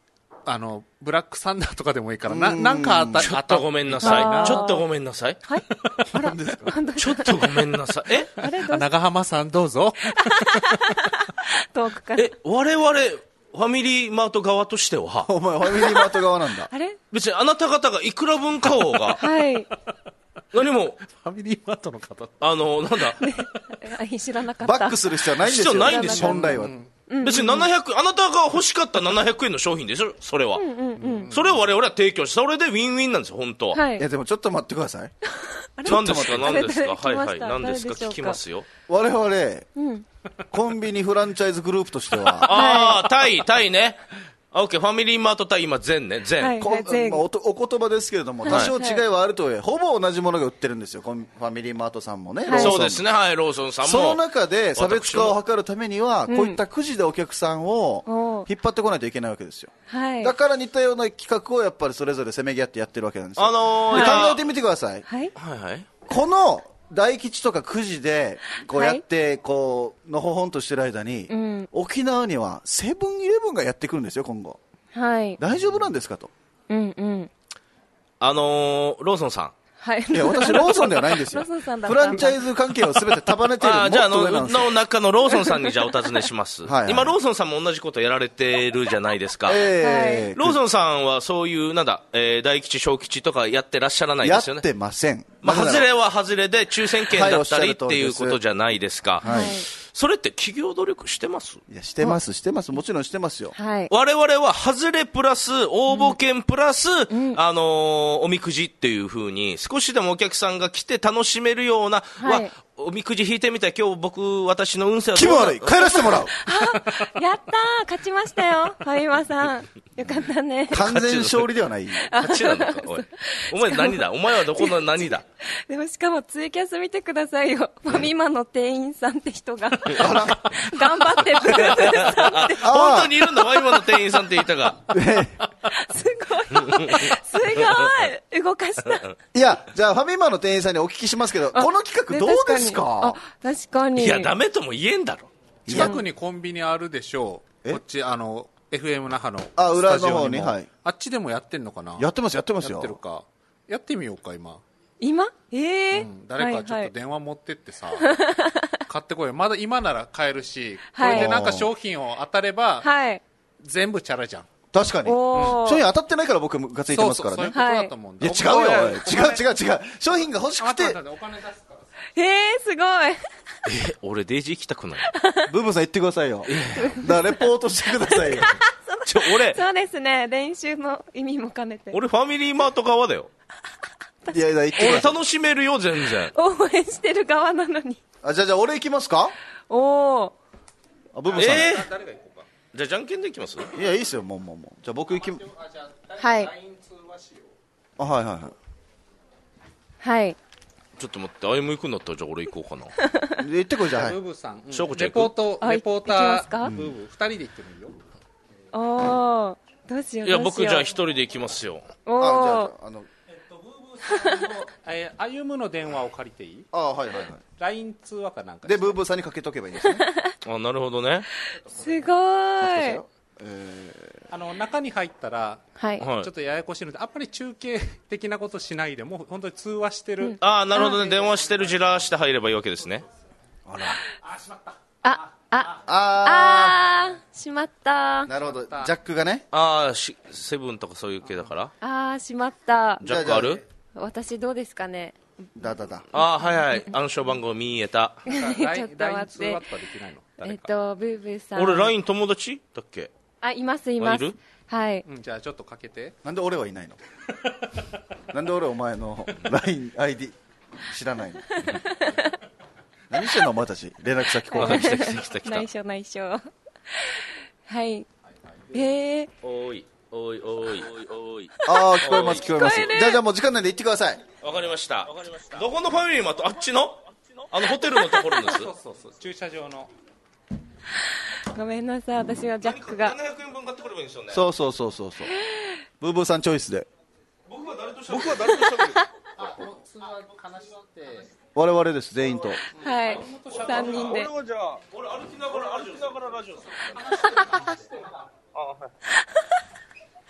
あのブラックサンダーとかでもいいからな、なんかあったちょっとごめんなさい。ちょっとごめんなさい。 はい。 何ですか？ ちょっとごめんなさい。えあれどう長浜さんどうぞ。 遠くから。 え、我々、ファミリーマート側としては、 お前ファミリーマート側なんだ。 あれ別にあなた方がいくら分買おうが、 はい。 何も、 ファミリーマートの方。 あの、なんだ、 あ知らなかった。 バックする必要はないんですよ。 必要ないんですよ本来は。 別にななひゃく、あなたが欲しかったななひゃくえんの商品でしょ、それは。 うんうんうん。 それを我々は提供して、それでウィンウィンなんですよ、本当は。 はいい。 やでもちょっと待ってください。 何ですか、何ですか、はいはい、 誰来ました何ですか、 誰でしょうか聞きますよ。 我々、 うん。 コンビニフランチャイズグループとしては、 ああ、タイ、タイね。あ、オッケー、ファミリーマートタイ、今、全ね、全。 はいこん全まあおとお言葉ですけれども、多少違いはあるとはいえ、ほぼ同じものが売ってるんですよ、コンファミリーマートさんもね、 はいローソンもそうですね、はい、ローソンさんも。 その中で差別化を図るためには、こういったくじでお客さんをお引っ張ってこないといけないわけですよ。 はい。 だから似たような企画をやっぱりそれぞれせめぎ合ってやってるわけなんですよ。 あのー、 でいや考えてみてください。 はい。 はいはい。 この大吉とかくじでこうはいやってこうのほほんとしてる間に、 うん沖縄にはセブンイレブンがやってくるんですよ今後。 はい。 大丈夫なんですかと。 うんうん。 あのー、ローソンさん。 はい。 いや私ローソンではないんですよ。 ローソンさんだったんだフランチャイズ関係をすべて束ねているあーじゃあ、あもっと上なんの、 ですよ。 の中のローソンさんにじゃあお尋ねします。 はいはい今、ローソンさんも同じことやられてるじゃないですか。 えーローソンさんはそういう、なんだ、えー大吉、小吉とかやってらっしゃらないやですよね。 ってません。 まあ、 なぜなら外れは外れで抽選券だったりはいおっしゃるっていう通りですことじゃないですか。 はいそれって企業努力してますいやしてますしてますもちろんしてますよ。 はい。 我々は外れプラス応募券プラス、あのーおみくじっていう風に少しでもお客さんが来て楽しめるような、 はいわおみくじ引いてみたい今日僕私の運勢は気分悪い帰らせてもらう。 やったー勝ちましたよ。ファミマさん。よかったね。 完全勝利ではない。 勝ちなのかおいお前何だお前はどこの何だでもしかもツイキャス見てくださいよ。ファミマの店員さんって人が。頑張ってブーブーさんって。 本当にいるんだワイマの店員さんって言ったがすごい。すごい。動かした。 いやじゃあファミマの店員さんにお聞きしますけど、この企画どうですか。 あ、確かに。 いやダメとも言えんだろ近くにコンビニあるでしょう。 えこっち、あの、エフエム 那覇のあスタジオにも。 裏の方にはいあっちでもやってんのかな。 やってますやってますやよ。 ってるか。やってみようか、今。 今ええーうん、誰かちょっとはいはい電話持ってってさ、買ってこいよ。まだ今なら買えるし、こはいれでなんか商品を当たれば、 はい。 全部チャラじゃん。 確かにおー商品当たってないから僕がついてますからね。 そうそう、そういうことだと思うんいやだ。 違うよおいお違う違う違う商品が欲しくて待って待ってお金出すから。 ええー、すごい。 え俺デイジー行きたくないブーブーさん言ってくださいよ。だからレポートしてくださいよ。 ちょ俺そうですね。練習の意味も兼ねて。 俺ファミリーマート側だよいやいや言ってく俺ださい。 楽しめるよ全然応援してる側なのに。 あじゃあじゃあ俺行きますか。 おー。 あブーブーさん。 えー、誰が行こうかじゃあじゃんけんでいきますいやいいっすよもうもうもう。じゃあ僕行き。 はい。 あはいはいはい。 はい。 ちょっと待って、あゆむ行くんだったら、じゃあ俺行こうかな。 で行ってこいじゃあ。はいブーブーさん、うんしょうこちゃんレポート、 あレポータ行きますかー、ブーブー、二人で行ってもいいよ。 おー。どうしよう。 いや、 どうしよう僕じゃあ一人で行きますよ。 おあじゃー。 ああのえー、歩むの電話を借りていい？ あはいはいはい。 ライン 通話かなんかでブーブーさんにかけとけばいいんですね。 あ、なるほどね。 すごーい。 あの中に入ったら、 はい。 はいちょっとややこしいので、あんまり中継的なことしないで、もう本当に通話してる。 ああ、なるほどね。電話してるじらして入ればいいわけですね。 あ、あ、 ああー、しまったあ。なるほど。ジャックがね。 ああ、しセブンとかそういう系だから。 あー、しまった。 ジャックある私どうですかね。 だだだ。 ああ、はいはい。暗証番号見えた。 ラインちょっと待ラインって通話とかできないの？ えっ誰か。 と、ブーブーさん。 俺、ライン 友達だっけあ、います、いますあいる。 はい。 うん、じゃあちょっとかけて。 なんで俺はいないの。なんで俺お前の ライン アイディー 知らないの。何してんのお前たち。連絡先交換して。 来た来た来た来た内。緒、内緒。はい。えー、 おい、おい、おい、おい。 ああ聞こえます聞こえます。 聞こえるじゃあじゃあもう時間なんで行ってください。 わかりました。どこのファミリーマートあっちのあのホテルのところです。 そうそうそう、駐車場の。 ごめんなさい、私はジャックが。 ななひゃくえんぶん買ってくればいいんですよね。 そうそうそうそうそう。ブーブーさんチョイスで。 僕は誰としゃべる僕は誰としゃべるあ、この通話話して。 我々です全員と。 はい。三人で。 はじゃあ、俺歩きながら、歩きながらラジオする。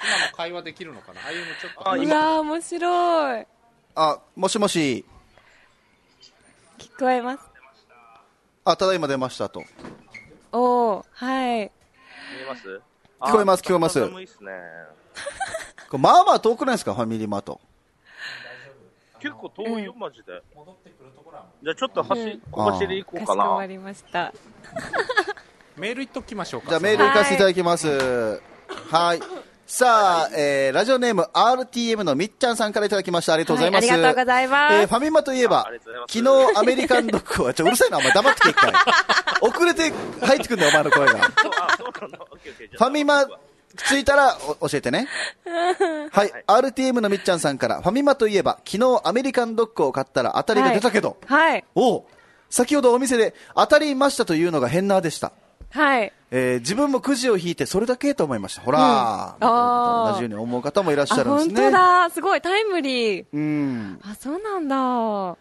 今も会話できるのかな。歩むちょっと。 うわー面白い。 あ、もしもし。 聞こえます。 あ、ただいま出ましたと。 おー、はい。 見えます？ 聞こえます聞こえます。 寒いっすね。 これまあまあ遠くないですか、ファミリーマート。 結構遠いよ、マジで。じゃあちょっと走、小走り行こうかな。 かしこまりました。 メールいっときましょうか。 じゃあメール行かせていただきます。はい。さあ、えー、ラジオネーム アールティーエム のみっちゃんさんからいただきました。ありがとうございます。 はい、ありがとうございます。 えー、ファミマといえば、昨日アメリカンドッグは、ちょ、うるさいな、お前黙ってけ一回。遅れて入ってくんだよ、お前の声が。ファミマ、着いたらお教えてね。はい、アールティーエム のみっちゃんさんから、ファミマといえば、昨日アメリカンドッグを買ったら当たりが出たけど、 はい。はい、 おう、先ほどお店で当たりましたというのが変なでした。 はい。 えー、自分もくじを引いてそれだけと思いました。ほら、うん、あ同じように思う方もいらっしゃるんですね。 本当だ、すごいタイムリー。 うん。 あ、そうなんだ。 はい、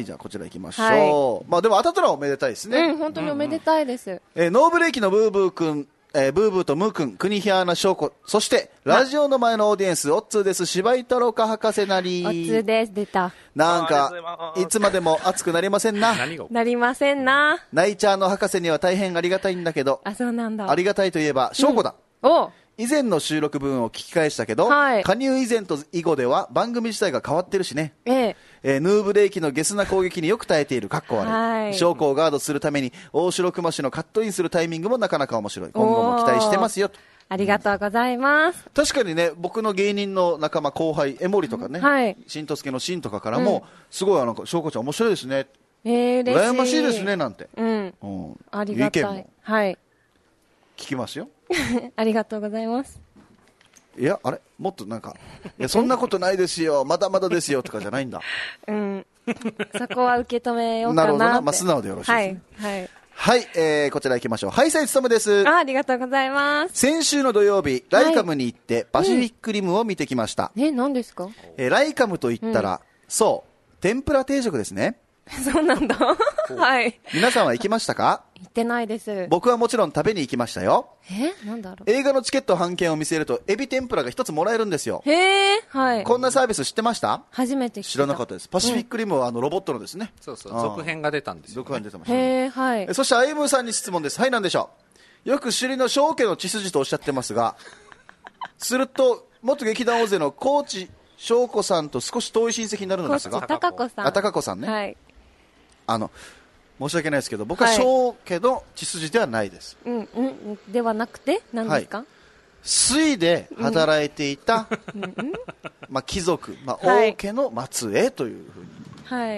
じゃあこちら行きましょう。はい、まあでも当たったのはおめでたいですね。 うん、本当におめでたいです。うんうん、 えー、ノーブレーキのブーブー君、えー、ブーブーとムー君、国ヒアーナ翔子、そしてラジオの前のオーディエンス、オッツーです。芝居太郎か博士なり。 オッツーです。出た。 なんかいつまでも熱くなりませんな。 なりませんな。 ナイチャーの博士には大変ありがたいんだけど。 あ、そうなんだ。 ありがたいといえば翔子だ。 うん、お以前の収録分を聞き返したけど、はい、加入以前と以後では番組自体が変わってるしね。えええー、ヌーブレーキのゲスな攻撃によく耐えている。かっこ悪い。証拠をガードするために大城熊氏のカットインするタイミングもなかなか面白い。今後も期待してますよと。 ありがとうございます。 確かにね、僕の芸人の仲間後輩江森とかね、はい、新とすけの新とかからも、うん、すごいなんか翔子ちゃん面白いですね。 えー、嬉しい。 羨ましいですねなんて。 うん。うん、ありがたい。意見もはい。 聞きますよ。 ありがとうございます。 いや、あれもっとなんか、いや、そんなことないですよ、まだまだですよとかじゃないんだ。 うん。そこは受け止めようかなって。なるほどな。 まあ、素直でよろしいですね。 はい。はい。 はい、えー、こちら行きましょう。ハイサイつとむです。 あ、ありがとうございます。 先週の土曜日、ライカムに行って、パシフィックリムを見てきました。 うん、え、何ですか？ えー、ライカムと言ったら、うん、そう、天ぷら定食ですね。 そうなんだ。はい。 皆さんは行きましたか？ 行ってないです。 僕はもちろん食べに行きましたよ。 え、なんだろう。 映画のチケット半券を見せるとエビ天ぷらが一つもらえるんですよ。 へえ、はい。 こんなサービス知ってました？ 初めて聞いた。 知らなかったです。パシフィックリムはあのロボットのですね。 そうそう、続編が出たんですよ、ね。 続編出てました、 ね。へえ、はい。 そしてアイムーさんに質問です。はい、なんでしょう。よく首里の小家の血筋とおっしゃってますが、すると元劇団大勢の高知翔子さんと少し遠い親戚になるのですが、 高子さん。 あ、高子さんね。 はい。 あの申し訳ないですけど、僕は小家の血筋ではないです。 はい、うんうん、ではなくて何ですか？はい、 水で働いていた、うん、まあ貴族、まあ、王家の末裔というふうに、はい、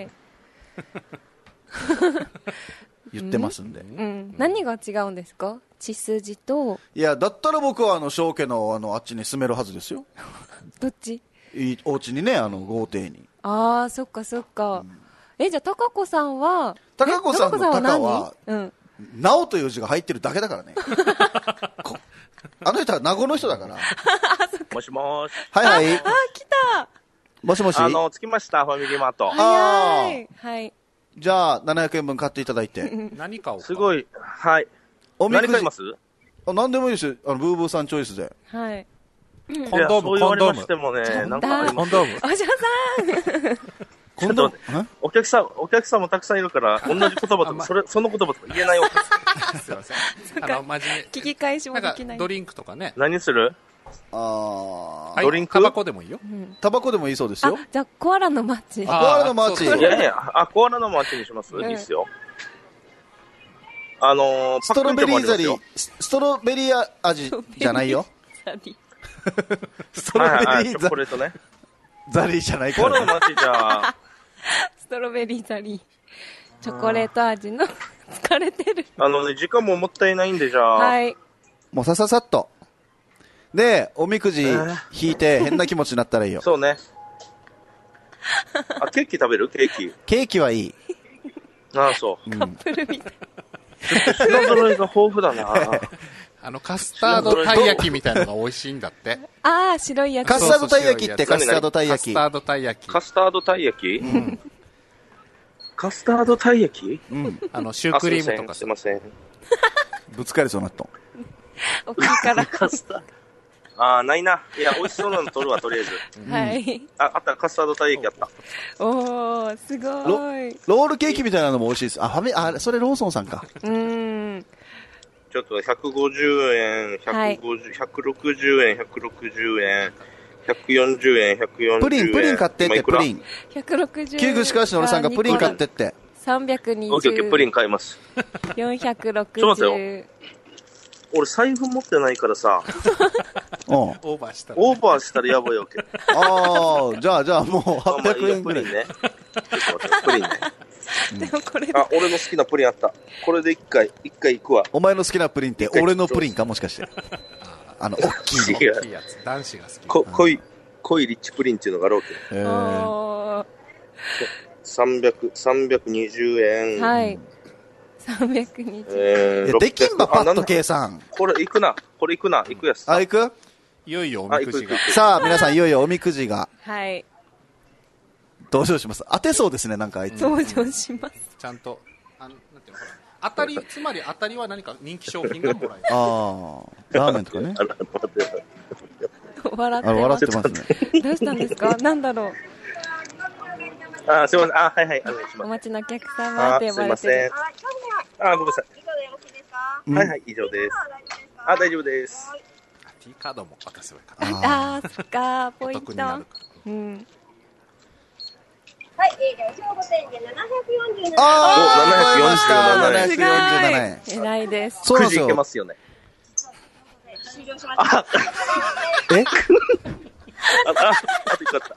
言ってますんで、うんうん、何が違うんですか？血筋と。 いや、だったら僕はあの小家の、あのあっちに住めるはずですよ。 どっち？ いいお家にね、あの豪邸に。 ああ、そっかそっか。うん、え、じゃあ高子さんは、 高子さんの高は、うん、なおという字が入ってるだけだからね。あの人は名護の人だから。 もしもし。 はいはい。 あ、あ、来た。 もしもし。あの、着きました、ファミリーマート。 はい。はい。 じゃあ、ななひゃくえんぶん買っていただいて。 何買おうか。 すごい。はい。 おみくじ。 何買います？ あ、何でもいいですよ。あの、ブーブーさんチョイスで。 はい。 コンドーム、コンドーム。 してもね、なんかコンドーム。 お嬢さん。 ちょっとお客さん、お客さんもたくさんいるから、同じ言葉とか、それ、その言葉とか言えないわけです。 すいません。あの、真面目。聞き返しもできない。 ドリンクとかね。 何する？ ああ、ドリンク？ タバコでもいいよ。 タバコでもいいそうですよ。 じゃあ、コアラのマーチ。 コアラのマーチ。 いやいや、あ、コアラのマーチにします？いいっすよ。あの、 ストロベリーザリー、ストロベリー味じゃないよ。ストロベリーザリー。 チョコレートね。 ザリーじゃないから。コアラのマーチじゃあ。 ストロベリーザリー。チョコレート味の疲れてる。 あのね、時間ももったいないんで、じゃあ。 はい。 もうさささっと。で、おみくじ引いて変な気持ちになったらいいよ。 そうね。あ、ケーキ食べる？ケーキ。 ケーキはいい。 ああ、そう。 カップルみたい。 品揃えが豊富だな。 あの、カスタードたい焼きみたいなのが美味しいんだって。 ああ、白いやつ。 カスタードたい焼きってカスタードたい焼き。 カスタードたい焼き。 カスタードたい焼き？うん。カスタードたい焼き？ うん。 あの、シュークリームとか。 すいません。 ぶつかりそうなった。 奥から。 カスタあー、ないな。いや、美味しそうなの取るわ、とりあえず。 はい。 あ、あった、カスタードたい焼きあった。 おー、すごい。 ロールケーキみたいなのも美味しいです。あ、ファミ、あ、それローソンさんか。 うーん。 ちょっとひゃくごじゅうえん、ひゃくごじゅう、ひゃくろくじゅうえん、ひゃくろくじゅうえん、ひゃくよんじゅうえん、ひゃくよんじゅうえん。 プリン、プリン買ってって、プリン。 ひゃくろくじゅうえん。 旧具しかしの俺さんがプリン買ってって。 さんびゃくにじゅう。 オッケーオッケー、プリン買います。 よんひゃくろくじゅう。 ちょっと待ってよ。俺財布持ってないからさ。 オーバーしたら、 ね。オーバーしたらやばいわけ。 ああ、じゃあ、じゃあもうはっぴゃくえんぐらい。 プリンね。ちょっと待って、プリンね。 でもこれあ、俺の好きなプリンあった。これで一回、一回行くわ。 お前の好きなプリンって俺のプリンかもしかして。あの、大きいの。 大きいやつ。男子が好き。 こ、濃い、濃いリッチプリンっていうのがあろうけど。 えー、 さんびゃく、さんびゃくにじゅうえん。 はい。さんびゃくにじゅうえー、できんば、パッと計算。 これ行くな。これ行くな。行くやつ。 あ、行くいよいよおみくじが。 さあ、皆さん、いよいよおみくじが。 はい。 登場します。当てそうですね、なんかあいつ。 登場します。 ちゃんと、あなんていうの、ほら、当たり、つまり当たりは何か人気商品がもらえる。 ああ、ラーメンとかね。 笑ってます。 笑ってますね。 どうしたんですか？なんだろう。 あ、すみません。あ、はいはい、お願いします。 お待ちのお客様って呼ばれてる。 あ、ごめんなさい。以上でよろしいですか？はいはい、以上です。あ、大丈夫です。 T カードも渡せばいいかな。 ああ、そっか、ポイント。うん。はい、 えー、じゃあ、お正午点でななひゃくよんじゅうななえん。 あー、ななひゃくよんじゅうななえん。 すごい。偉いです。 そうなんですよ。 くじいけますよね。 終了しました。 えあ、あ、あとよかった。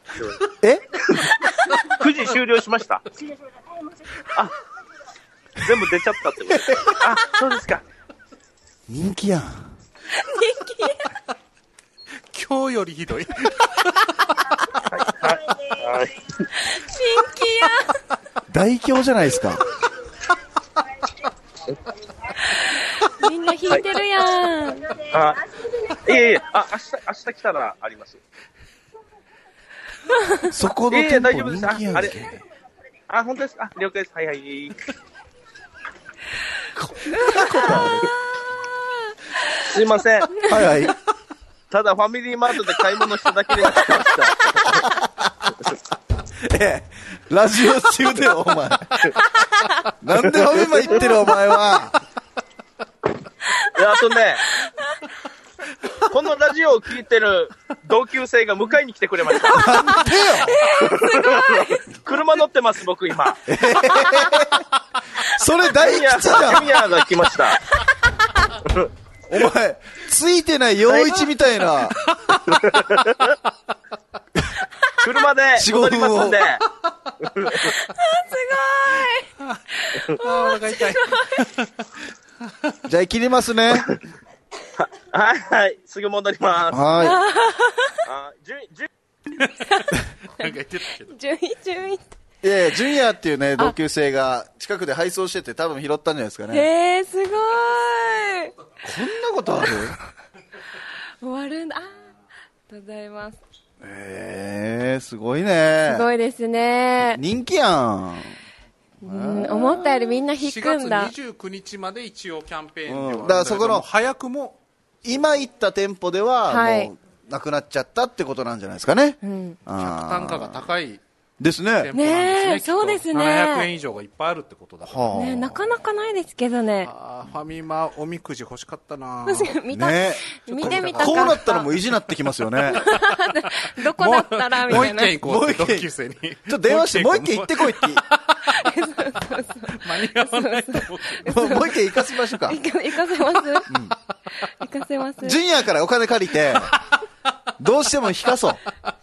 えくじ終了しました。あ、全部出ちゃったってこと。あ、そうですか。 人気やん。 人気やん。 今日よりひどい。 はい。はい。 人気やん。 大凶じゃないですか。 みんな引いてるやん。 あ、いえいえ、あ、明日、明日来たらあります。 そこの店舗人気やん。 あれ、あ、本当ですか。あ、了解です。はいはい。すいません。 はいはい。 ただファミリーマートで買い物しただけでなってました。 ええ、ラジオ中でよ、お前。なんでファミマ行ってる、お前は。 いや、あとね、このラジオを聞いてる同級生が迎えに来てくれました。 なんでよ。 車乗ってます、僕今。 えー、それ大吉じゃん。 ジュニアが来ました。 お前、ついてない陽一みたいな。 車で戻りますんで。 すごい。 あ、お腹痛い。 じゃあ切りますね。 はいはい、すぐ戻ります。 はい。 あ、じゅん、じゅん。 なんか言ってたけど。 順位、順位。 いやいや、ジュニアっていうね、同級生が近くで配送してて多分拾ったんじゃないですかね。 へえー、すごい。 こんなことある？ 終わるんだ。ありがとうございます。 えー、すごいね。 すごいですね。 人気やん。 うん、思ったよりみんな引くんだ。 しがつにじゅうくにちまで一応キャンペーンではあるんだけど、 うん、だからそこの早くも今行った店舗ではもうなくなっちゃったってことなんじゃないですかね。 うん、 客単価が高いですね。 ねえ、そうですね。 ななひゃくえん以上がいっぱいあるってことだから、 はあ、 ね、なかなかないですけどね。 あ、ファミマおみくじ欲しかったな。 見た、ね、見てみたかった。 こうなったらもう意地なってきますよね。 どこだったらみたいな。 もう一軒行こう。同級生に。ちょっと電話してもう一軒行ってこいって。 間に合わないと思う。もう一軒行かせましょうか。 行か、行かせます、うん、行かせます。 ジュニアからお金借りて、どうしても引かそう。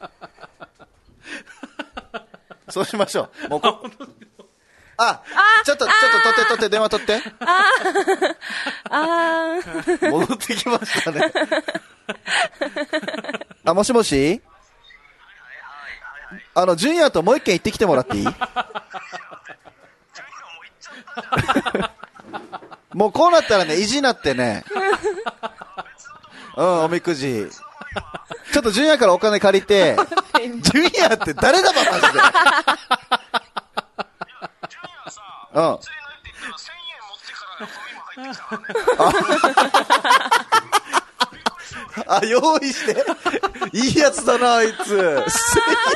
そうしましょう。もうこあ、ちょっと、ちょっと取って取って、電話取って。 ああ戻ってきましたね。あ、もしもしあの、ジュニアともう一軒行ってきてもらっていい？もうこうなったらね、意地になってね。うん、おみくじ。ちょっとジュニアからお金借りて、ジュニアって誰だば、マジで。うん。あ、あ、陽用意して。いいやつだな、あいつ。せんえんも。優し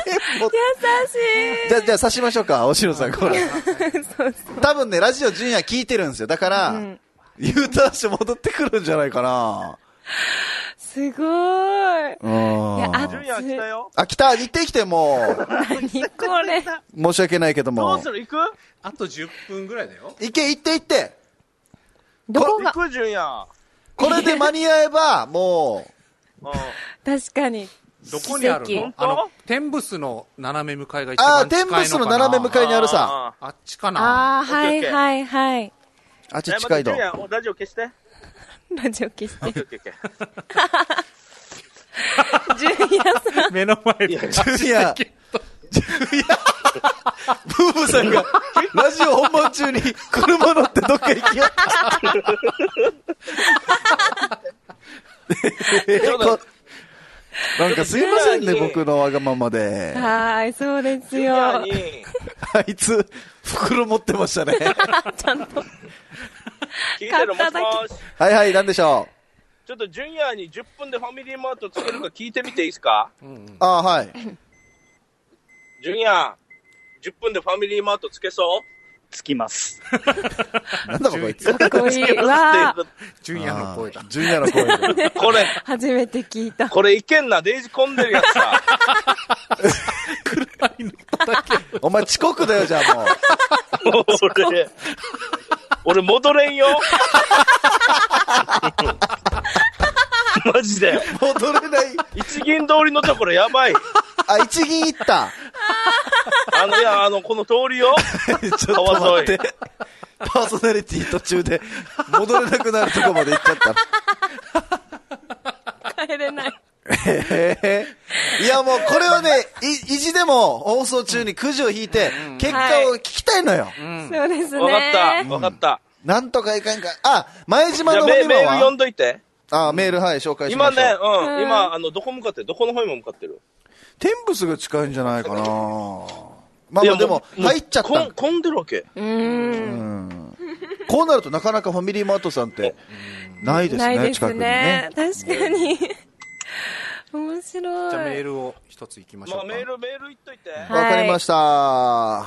い。 じゃあ、じゃあ、刺しましょうか、おしろさん、これ。そう多分ね、ラジオ純也聞いてるんですよ。だから、うん、U ターンして戻ってくるんじゃないかな。 すごーい。 うん。 いや、あ、純也来たよ。 あ、来た、行ってきて、もう。 何これ。 申し訳ないけども。 どうする、行く？ あとじゅっぷんぐらいだよ。 行け、行って行って。 どこが？ 行く、純也。 これで間に合えば、もう。 確かに。 どこにあるの？あの、テンブスの斜め向かいが一番近いのかな。 あ、テンブスの斜め向かいにあるさ。 あっちかな。 あー、はいはいはい。 あっち近いの。 ラジオ消して。 ラジオ消して。 純也さん。目の前で。 純也。純也。ブーブーさんが、ラジオ本番中に車乗ってどっか行きよった。なんかすいませんね、僕のわがままで。 はい、そうですよ。 あいつ、袋持ってましたね。 ちゃんと。 聞いてる、もしもし。 はいはい、なんでしょう。ちょっと純也にじゅっぷんでファミリーマートつけるか聞いてみていいですか？ うんうん、ああ、はい。 純也、じゅっぷんでファミリーマートつけそう？ つきます。 なんだこいつ。 かっこいいわ。 純也の声だ。 純也の声だ。 これ。 初めて聞いた。 これいけんな、デイジ込んでるやつさ。 車に乗っただけ。 お前遅刻だよ、じゃあもう。 もう俺、俺戻れんよ。マジで。 戻れない。 一銀通りのところやばい。 あ、一銀行った。 あの、いや、あの、この通りよ。 ちょっと待って。パーソナリティ途中で戻れなくなるとこまで行っちゃった。帰れない。 いやもうこれはね、い意地でも放送中にくじを引いて、結果を聞きたいのよ。 うん、そうですね。 わかった、わかった。 なんとかいかんか。あ、前島の方には。メール読んどいて。 あ、メール、はい、紹介しましょう。 今ね、うん、今、あの、どこ向かってる？どこの方にも向かってる？ テンブスが近いんじゃないかな。まあまあでも、入っちゃった。 混んでるわけ。 うん。 こうなるとなかなかファミリーマートさんってないですね、 ないですね、 近くにね。 確かに。面白い。 じゃあメールを一つ行きましょうか。 まあ、メール、メール言っといて。 わかりました。はい、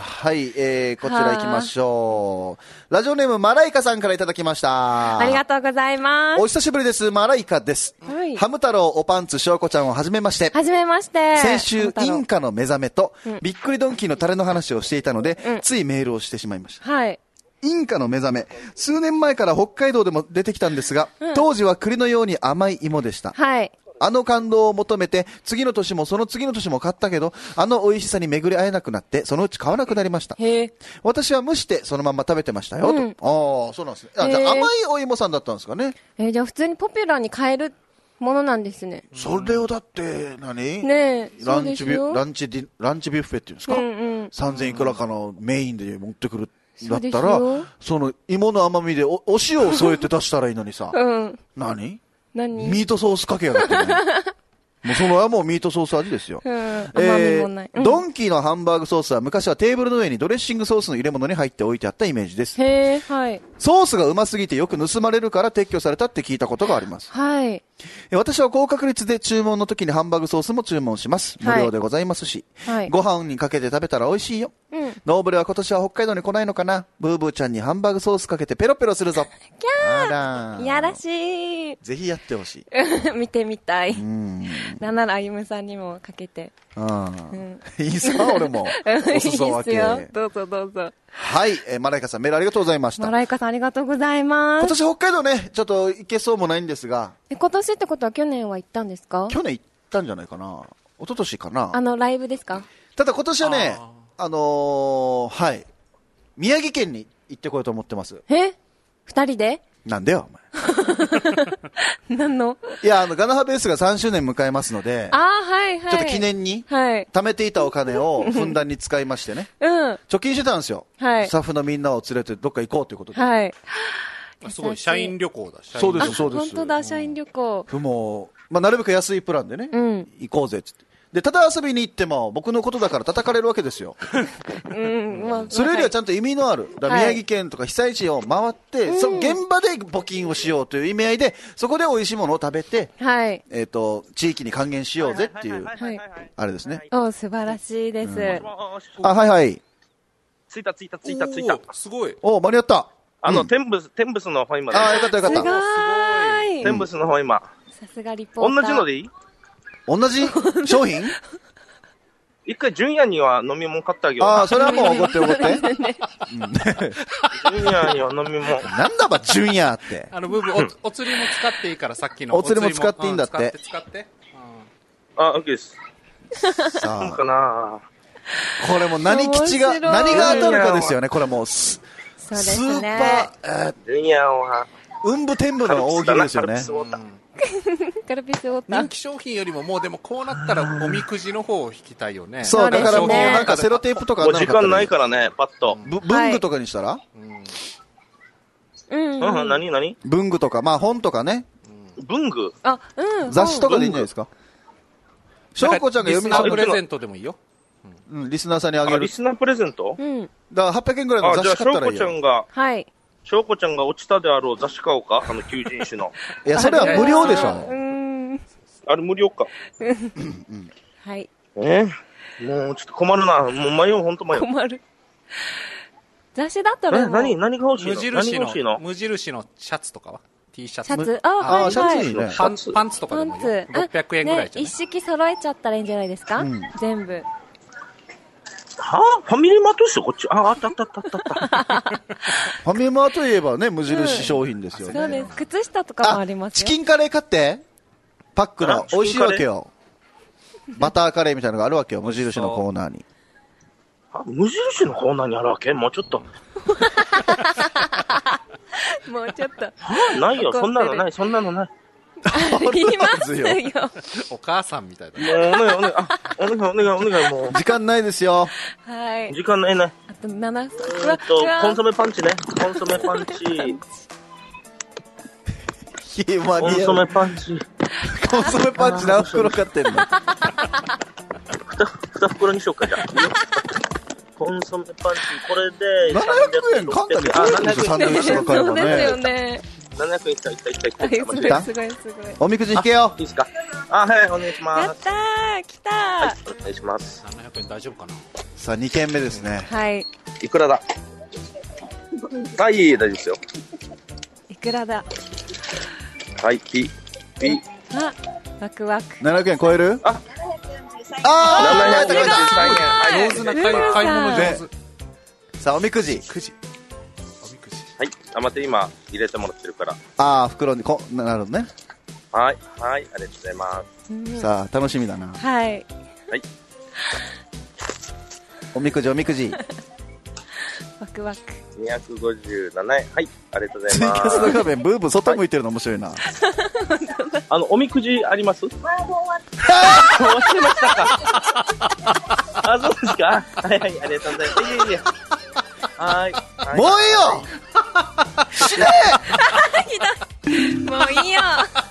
えー、こちら行きましょう。ラジオネームマライカさんからいただきました。 ありがとうございます。 お久しぶりです。マライカです。はい、ハム太郎おパンツしょうこちゃんをはじめまして。 はじめまして。 先週、インカの目覚めと、うん、びっくりドンキーのタレの話をしていたので、うん、ついメールをしてしまいました。 はい。 インカの目覚め、数年前から北海道でも出てきたんですが、うん、当時は栗のように甘い芋でした。 はい。 あの感動を求めて、次の年もその次の年も買ったけど、あの美味しさに巡り合えなくなって、そのうち買わなくなりました。 へ私は蒸してそのまま食べてましたよ、うん、と。ああ、そうなんですね。あ、じゃあ甘いお芋さんだったんですかね。 えー、じゃあ普通にポピュラーに買えるものなんですね。 それをだって、何ねえ。 ランチビュ、ランチディ、ランチビュッフェっていうんですか、 うんうん、 さんぜんいくらかのメインで持ってくる。だったら、その芋の甘みで お, お塩を添えて出したらいいのにさ。 うん。 何何ミートソースかけやがってね。もうそのはもうミートソース味ですよ。 うん、甘みもない、 えー、ドンキーのハンバーグソースは昔はテーブルの上にドレッシングソースの入れ物に入って置いてあったイメージです。 へー、はい。 ソースがうますぎてよく盗まれるから撤去されたって聞いたことがあります。 はい。 私は高確率で注文の時にハンバーグソースも注文します。無料でございますし、はい、ご飯にかけて食べたら美味しいよ。うん、ノーブレは今年は北海道に来ないのかな。ブーブーちゃんにハンバーグソースかけてペロペロするぞ。 キャー、あらいやらしい。 ぜひやってほしい。見てみたい。うん。なんならあゆむさんにもかけて。 ああ、うん。いいさ、俺も。お裾分け。 いいですよ。どうぞどうぞ。 はい、えー、マライカさんメールありがとうございました。 マライカさんありがとうございます。 今年北海道ね、ちょっと行けそうもないんですが。 え、今年ってことは去年は行ったんですか？ 去年行ったんじゃないかな。一昨年かな。 あの、ライブですか？ ただ今年はね、あ、あのー、はい。宮城県に行ってこようと思ってます。 え？二人で？ なんでよ、お前。 何の？ いや、あの、ガナハベースがさんしゅうねん迎えますので、 あ、はいはい。 ちょっと記念に、はい。貯めていたお金をふんだんに使いましてね。うん。貯金してたんですよ。はい。スタッフのみんなを連れてどっか行こうということで。 はい。 すごい、社員旅行だ。 そうです、そうです。 本当だ、社員旅行。 ふも、まあ、なるべく安いプランでね、うん、行こうぜっつって。 で、ただ遊びに行っても、僕のことだから叩かれるわけですよ。 うんまあ、 それよりはちゃんと意味のある、だから宮城県とか被災地を回って、はい、その現場で募金をしようという意味合いで、そこで美味しいものを食べて、 はい、 えっと、地域に還元しようぜっていう、あれですね。 お、素晴らしいです。うん、 あ、はいはい。 着いた着いた着いた着いた。 すごい。 お、間に合った。 あの、うん、天仏、天仏の方今。 あ、よかったよかった。 すごい。 天仏の方今。 さすがリポーター。 同じのでいい？ 同じ商品？ 一回、純也には飲み物買ってあげよう。 ああ、それはもうおごっておごって。純也には飲み物。 なんだば、純也って。 あの、ブーブー、お、お釣りも使っていいから、さっきの。 お釣りも使っていいんだって。 使って、使って。 あ、オッケーです。 さあ。かなこれも何吉が、何が当たるかですよね、これもう。スーパー、純也は。 うんぶ天ぶの大喜利ですよね。 カルピスウォーター。 人気商品よりももうでもこうなったらおみくじの方を引きたいよね。 そう、だからもうなんかセロテープとか時間ないからね、パッと。 文具とかにしたら？ うん。 うん、何何？ 文具とか、まあ本とかね。 文具？ あ、うん。 雑誌とかでいいんじゃないですか。しょうこちゃんが読みリスナープレゼントでもいいよ。 うん、リスナーさんにあげる。 リスナープレゼント？ うん。 だからはっぴゃくえんぐらいの雑誌買ったらいいよ。 じゃあしょうこちゃんが。 はい。 しょうこちゃんが落ちたであろう雑誌買おうか、あの求人誌の。 いや、それは無料でしょ。 うん。 あれ無料か。 はい。 えー、もうちょっと困るな。もう迷う、ほんと迷う。 困る。雑誌だったらえ、何、何が欲しいの？ 無印の、 欲しいの無印のシャツとかは ?T シャツ。 シャツあ、はい、はい。 シャツいいね。 パンツ、パンツとかでもいいよ。ろっぴゃくえんぐらいじゃない、 ね、一式揃えちゃったらいいんじゃないですか、うん、全部。 はぁ、ファミリーマートですよ、こっち。あ、あったあったあったあった。 ファミマといえばね、無印商品ですよね。 うん、そうです。靴下とかもありますよ。 チキンカレー買って。パックの。美味しいわけよ。バターカレーみたいなのがあるわけよ、無印のコーナーに。 あ、無印のコーナーにあるわけ？もうちょっと。 もうちょっと。はぁ、ないよ、そんなのない、そんなのない。 言いますよ。 お母さんみたいだ。 もうお願いお願い、あ、お願いお願いお願いもう。 時間ないですよ。 はい。 時間ないね。 あとなな、 えっと、コンソメパンチね。コンソメパンチ。コンソメパンチ。 コンソメパンチ何袋買ってんの？ 二袋にしようか、じゃあ。コンソメパンチ、これで、 ななひゃくえん簡単に買えるんですよ、サンドイッチとか買えばね。 そうですよね。 ななひゃくえんいったいったいったいった。 すごいすごいすごい。 おみくじ引けよ。 いいですか？あ、はい、お願いします。 やったー、来たー。 はい、お願いします。 ななひゃくえん大丈夫かな？ さあ、にけんめですね。 はい。 いくらだ？はい、大丈夫ですよ。 いくらだ？ はい、ピ、ピ。 あ、ワクワク。 ななひゃくえん超える？ あ、 あー、 ななひゃくよんじゅうさんえん。はい、 上手な買い、買い物上手。 さあ、おみくじ。 くじ。おみくじ。 はい、あ、待って、今、入れてもらってるから。 あー、袋に、こ、なるほどね。 はい、はい、ありがとうございます。 さあ、楽しみだな。 はい。 はい。 おみくじ、おみくじ。 ワクワク。 にひゃくごじゅうななえん。はい、ありがとうございツイキます。 ャスの画面、ブーブー外向いてるの面白いな。 あの、おみくじあります？忘れましたか。あ、そうですか。はいはい、ありがとうございます。いえいえ。はい。はい、 もういいよ死ねひどい。もういいよ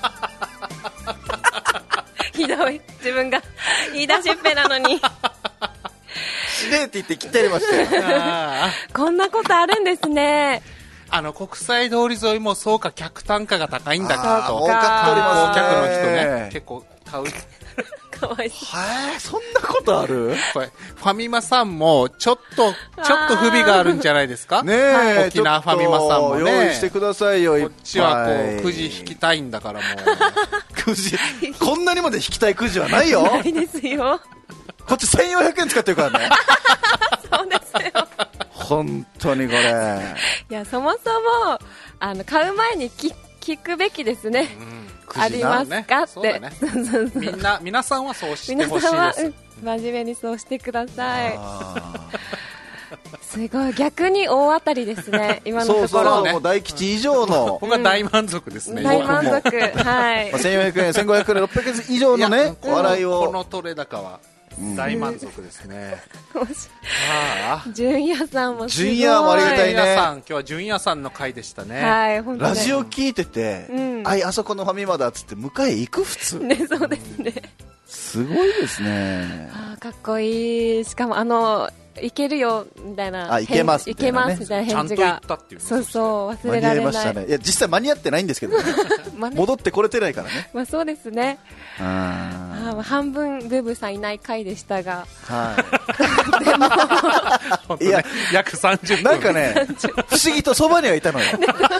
ひどい。自分が言い出しっぺなのに。 死ねって言って切ってやりましたよ。 こんなことあるんですね。 あの、国際通り沿いもそうか、客単価が高いんだけど、 儲かっておりますね。 観光客の人ね、結構買う。 かわいそう。 へえ、そんなことある？ これ、ファミマさんも、ちょっと、ちょっと不備があるんじゃないですか？ ねえ、 沖縄ファミマさんもね。 用意してくださいよ、 こっちはこう、くじ引きたいんだからもう。 くじ、こんなにまで引きたいくじはないよ。 ないですよ。 こっちせんよんひゃくえん使ってるからね。 そうですよ。 本当にこれ。 いや、そもそも、あの、買う前に聞、聞くべきですね。うん、ありますか、ね、って。ね、そうそうそう。 みんな、皆さんはそうしてほしいです。 皆さんは、うん、真面目にそうしてください。すごい、逆に大当たりですね、今のところ。 そうそう、もう大吉以上の。 僕は大満足ですね。 大満足。はい。 まあ、せんよんひゃくえん、せんごひゃくえん、ろっぴゃくえん以上のね、笑いを。 この取れ高は。大満足ですね。 純也さんもすごい。 純也もありがたいね。 純也さん、今日は純也さんの回でしたね。 はい、本当に。 ラジオ聞いてて、うん、あい、あそこのファミマだっつって迎え行く普通。 ね、そうですね。 すすごいですね。 あかっこいい。しかもあのいけるよみたいな、 あいけますいけますみたいな返事が、 ちゃんと言ったっていう、ね、 そうそう忘れられない。 間に合いましたね。いや実際間に合ってないんですけど、ね、戻ってこれてないからね。 まあそうですね。 ああ半分ブブさんいない回でしたが、 はい。いや約さんじゅっぷんなんかね不思議とそばにはいたのよ。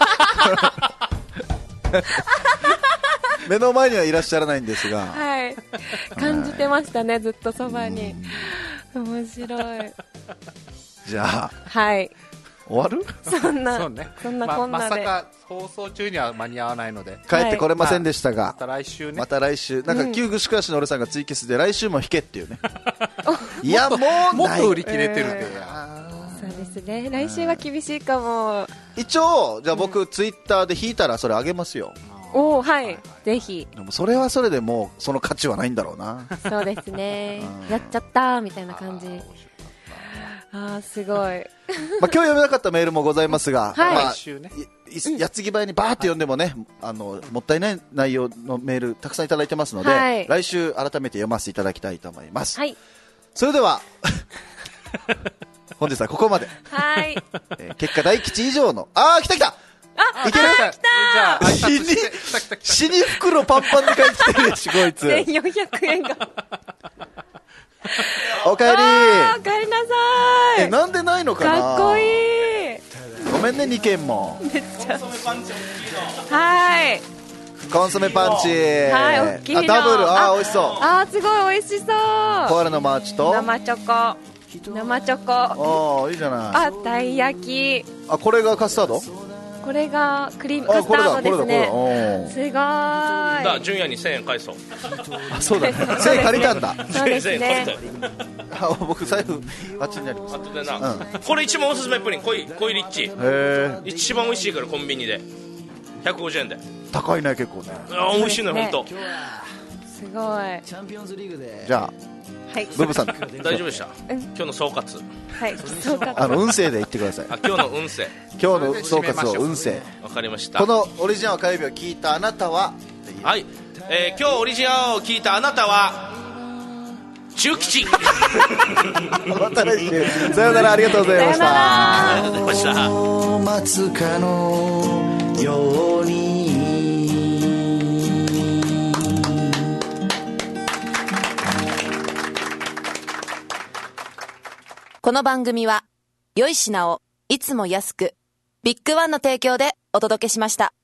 目の前にはいらっしゃらないんですが、 はい、感じてましたね、ずっとそばに。面白い。 じゃあ、 はい、 終わる？ そんな、 そうね、 そんなこんなで、 ま、まさか放送中には間に合わないので帰ってこれませんでしたが、 まあ、また来週ね。 また来週、なんか旧串川市の俺さんがツイキャスで来週も弾けっていうね。いやもうもっと売り切れてるって、 えー、そうですね。来週は厳しいかも。 一応じゃあ僕、うん、ツイッターで弾いたらそれあげますよ。 おー、はい、ぜひ。 でもそれはそれでもうその価値はないんだろうな。 そうですね。やっちゃったみたいな感じ。あーすごい。まあ今日読めなかったメールもございますが、 はい、 まあ、やつぎ早にバーって読んでもね、あのもったいない内容のメールたくさんいただいてますので、はい、来週改めて読ませていただきたいと思います。 はい、それでは本日はここまで。 はい、 えー、結果大吉以上のあー来た来たあいける？ あ来た死に死に袋パンパンで帰ってきてるしこいつ。 せんよんひゃくえんがおかえりー。おかえりなさい。 えなんでないのかな。 かっこいい。 ごめんねにけんも。 めっちゃはいコンソメパンチ、 はい大きいの。 あダブル、あー美味しそう。 あーすごい美味しそう。 コアラのマーチと生チョコ生チョコ。 ああいいじゃない。 あたい焼き。 あこれがカスタード。 これがクリームカスタードですね。すごーい。 だ純也にせんえん返そう。 あそうだせんえん借りたんだ。 そうですね。 あ僕財布あっちにあります。 あとでな、うん、これ一番おすすめプリン、濃い濃いリッチ。へ一番美味しいからコンビニでひゃくごじゅうえんで。 高いね結構ね。 あ美味しいの本当。 すごい。チャンピオンズリーグで。 じゃあ。はい、ブブさん大丈夫でした、うん、今日の総括。 はい総括。 あの運勢で言ってください。 あ今日の運勢今日の総括を運勢。 わかりました。 このオリジナル火曜日を聞いたあなたははい、えー、今日オリジナルを聞いたあなたは中吉。 また来週さよなら。ありがとうございました。 ありがとうございました。 待つかのようにこの番組は良い品をいつも安くビッグワンの提供でお届けしました。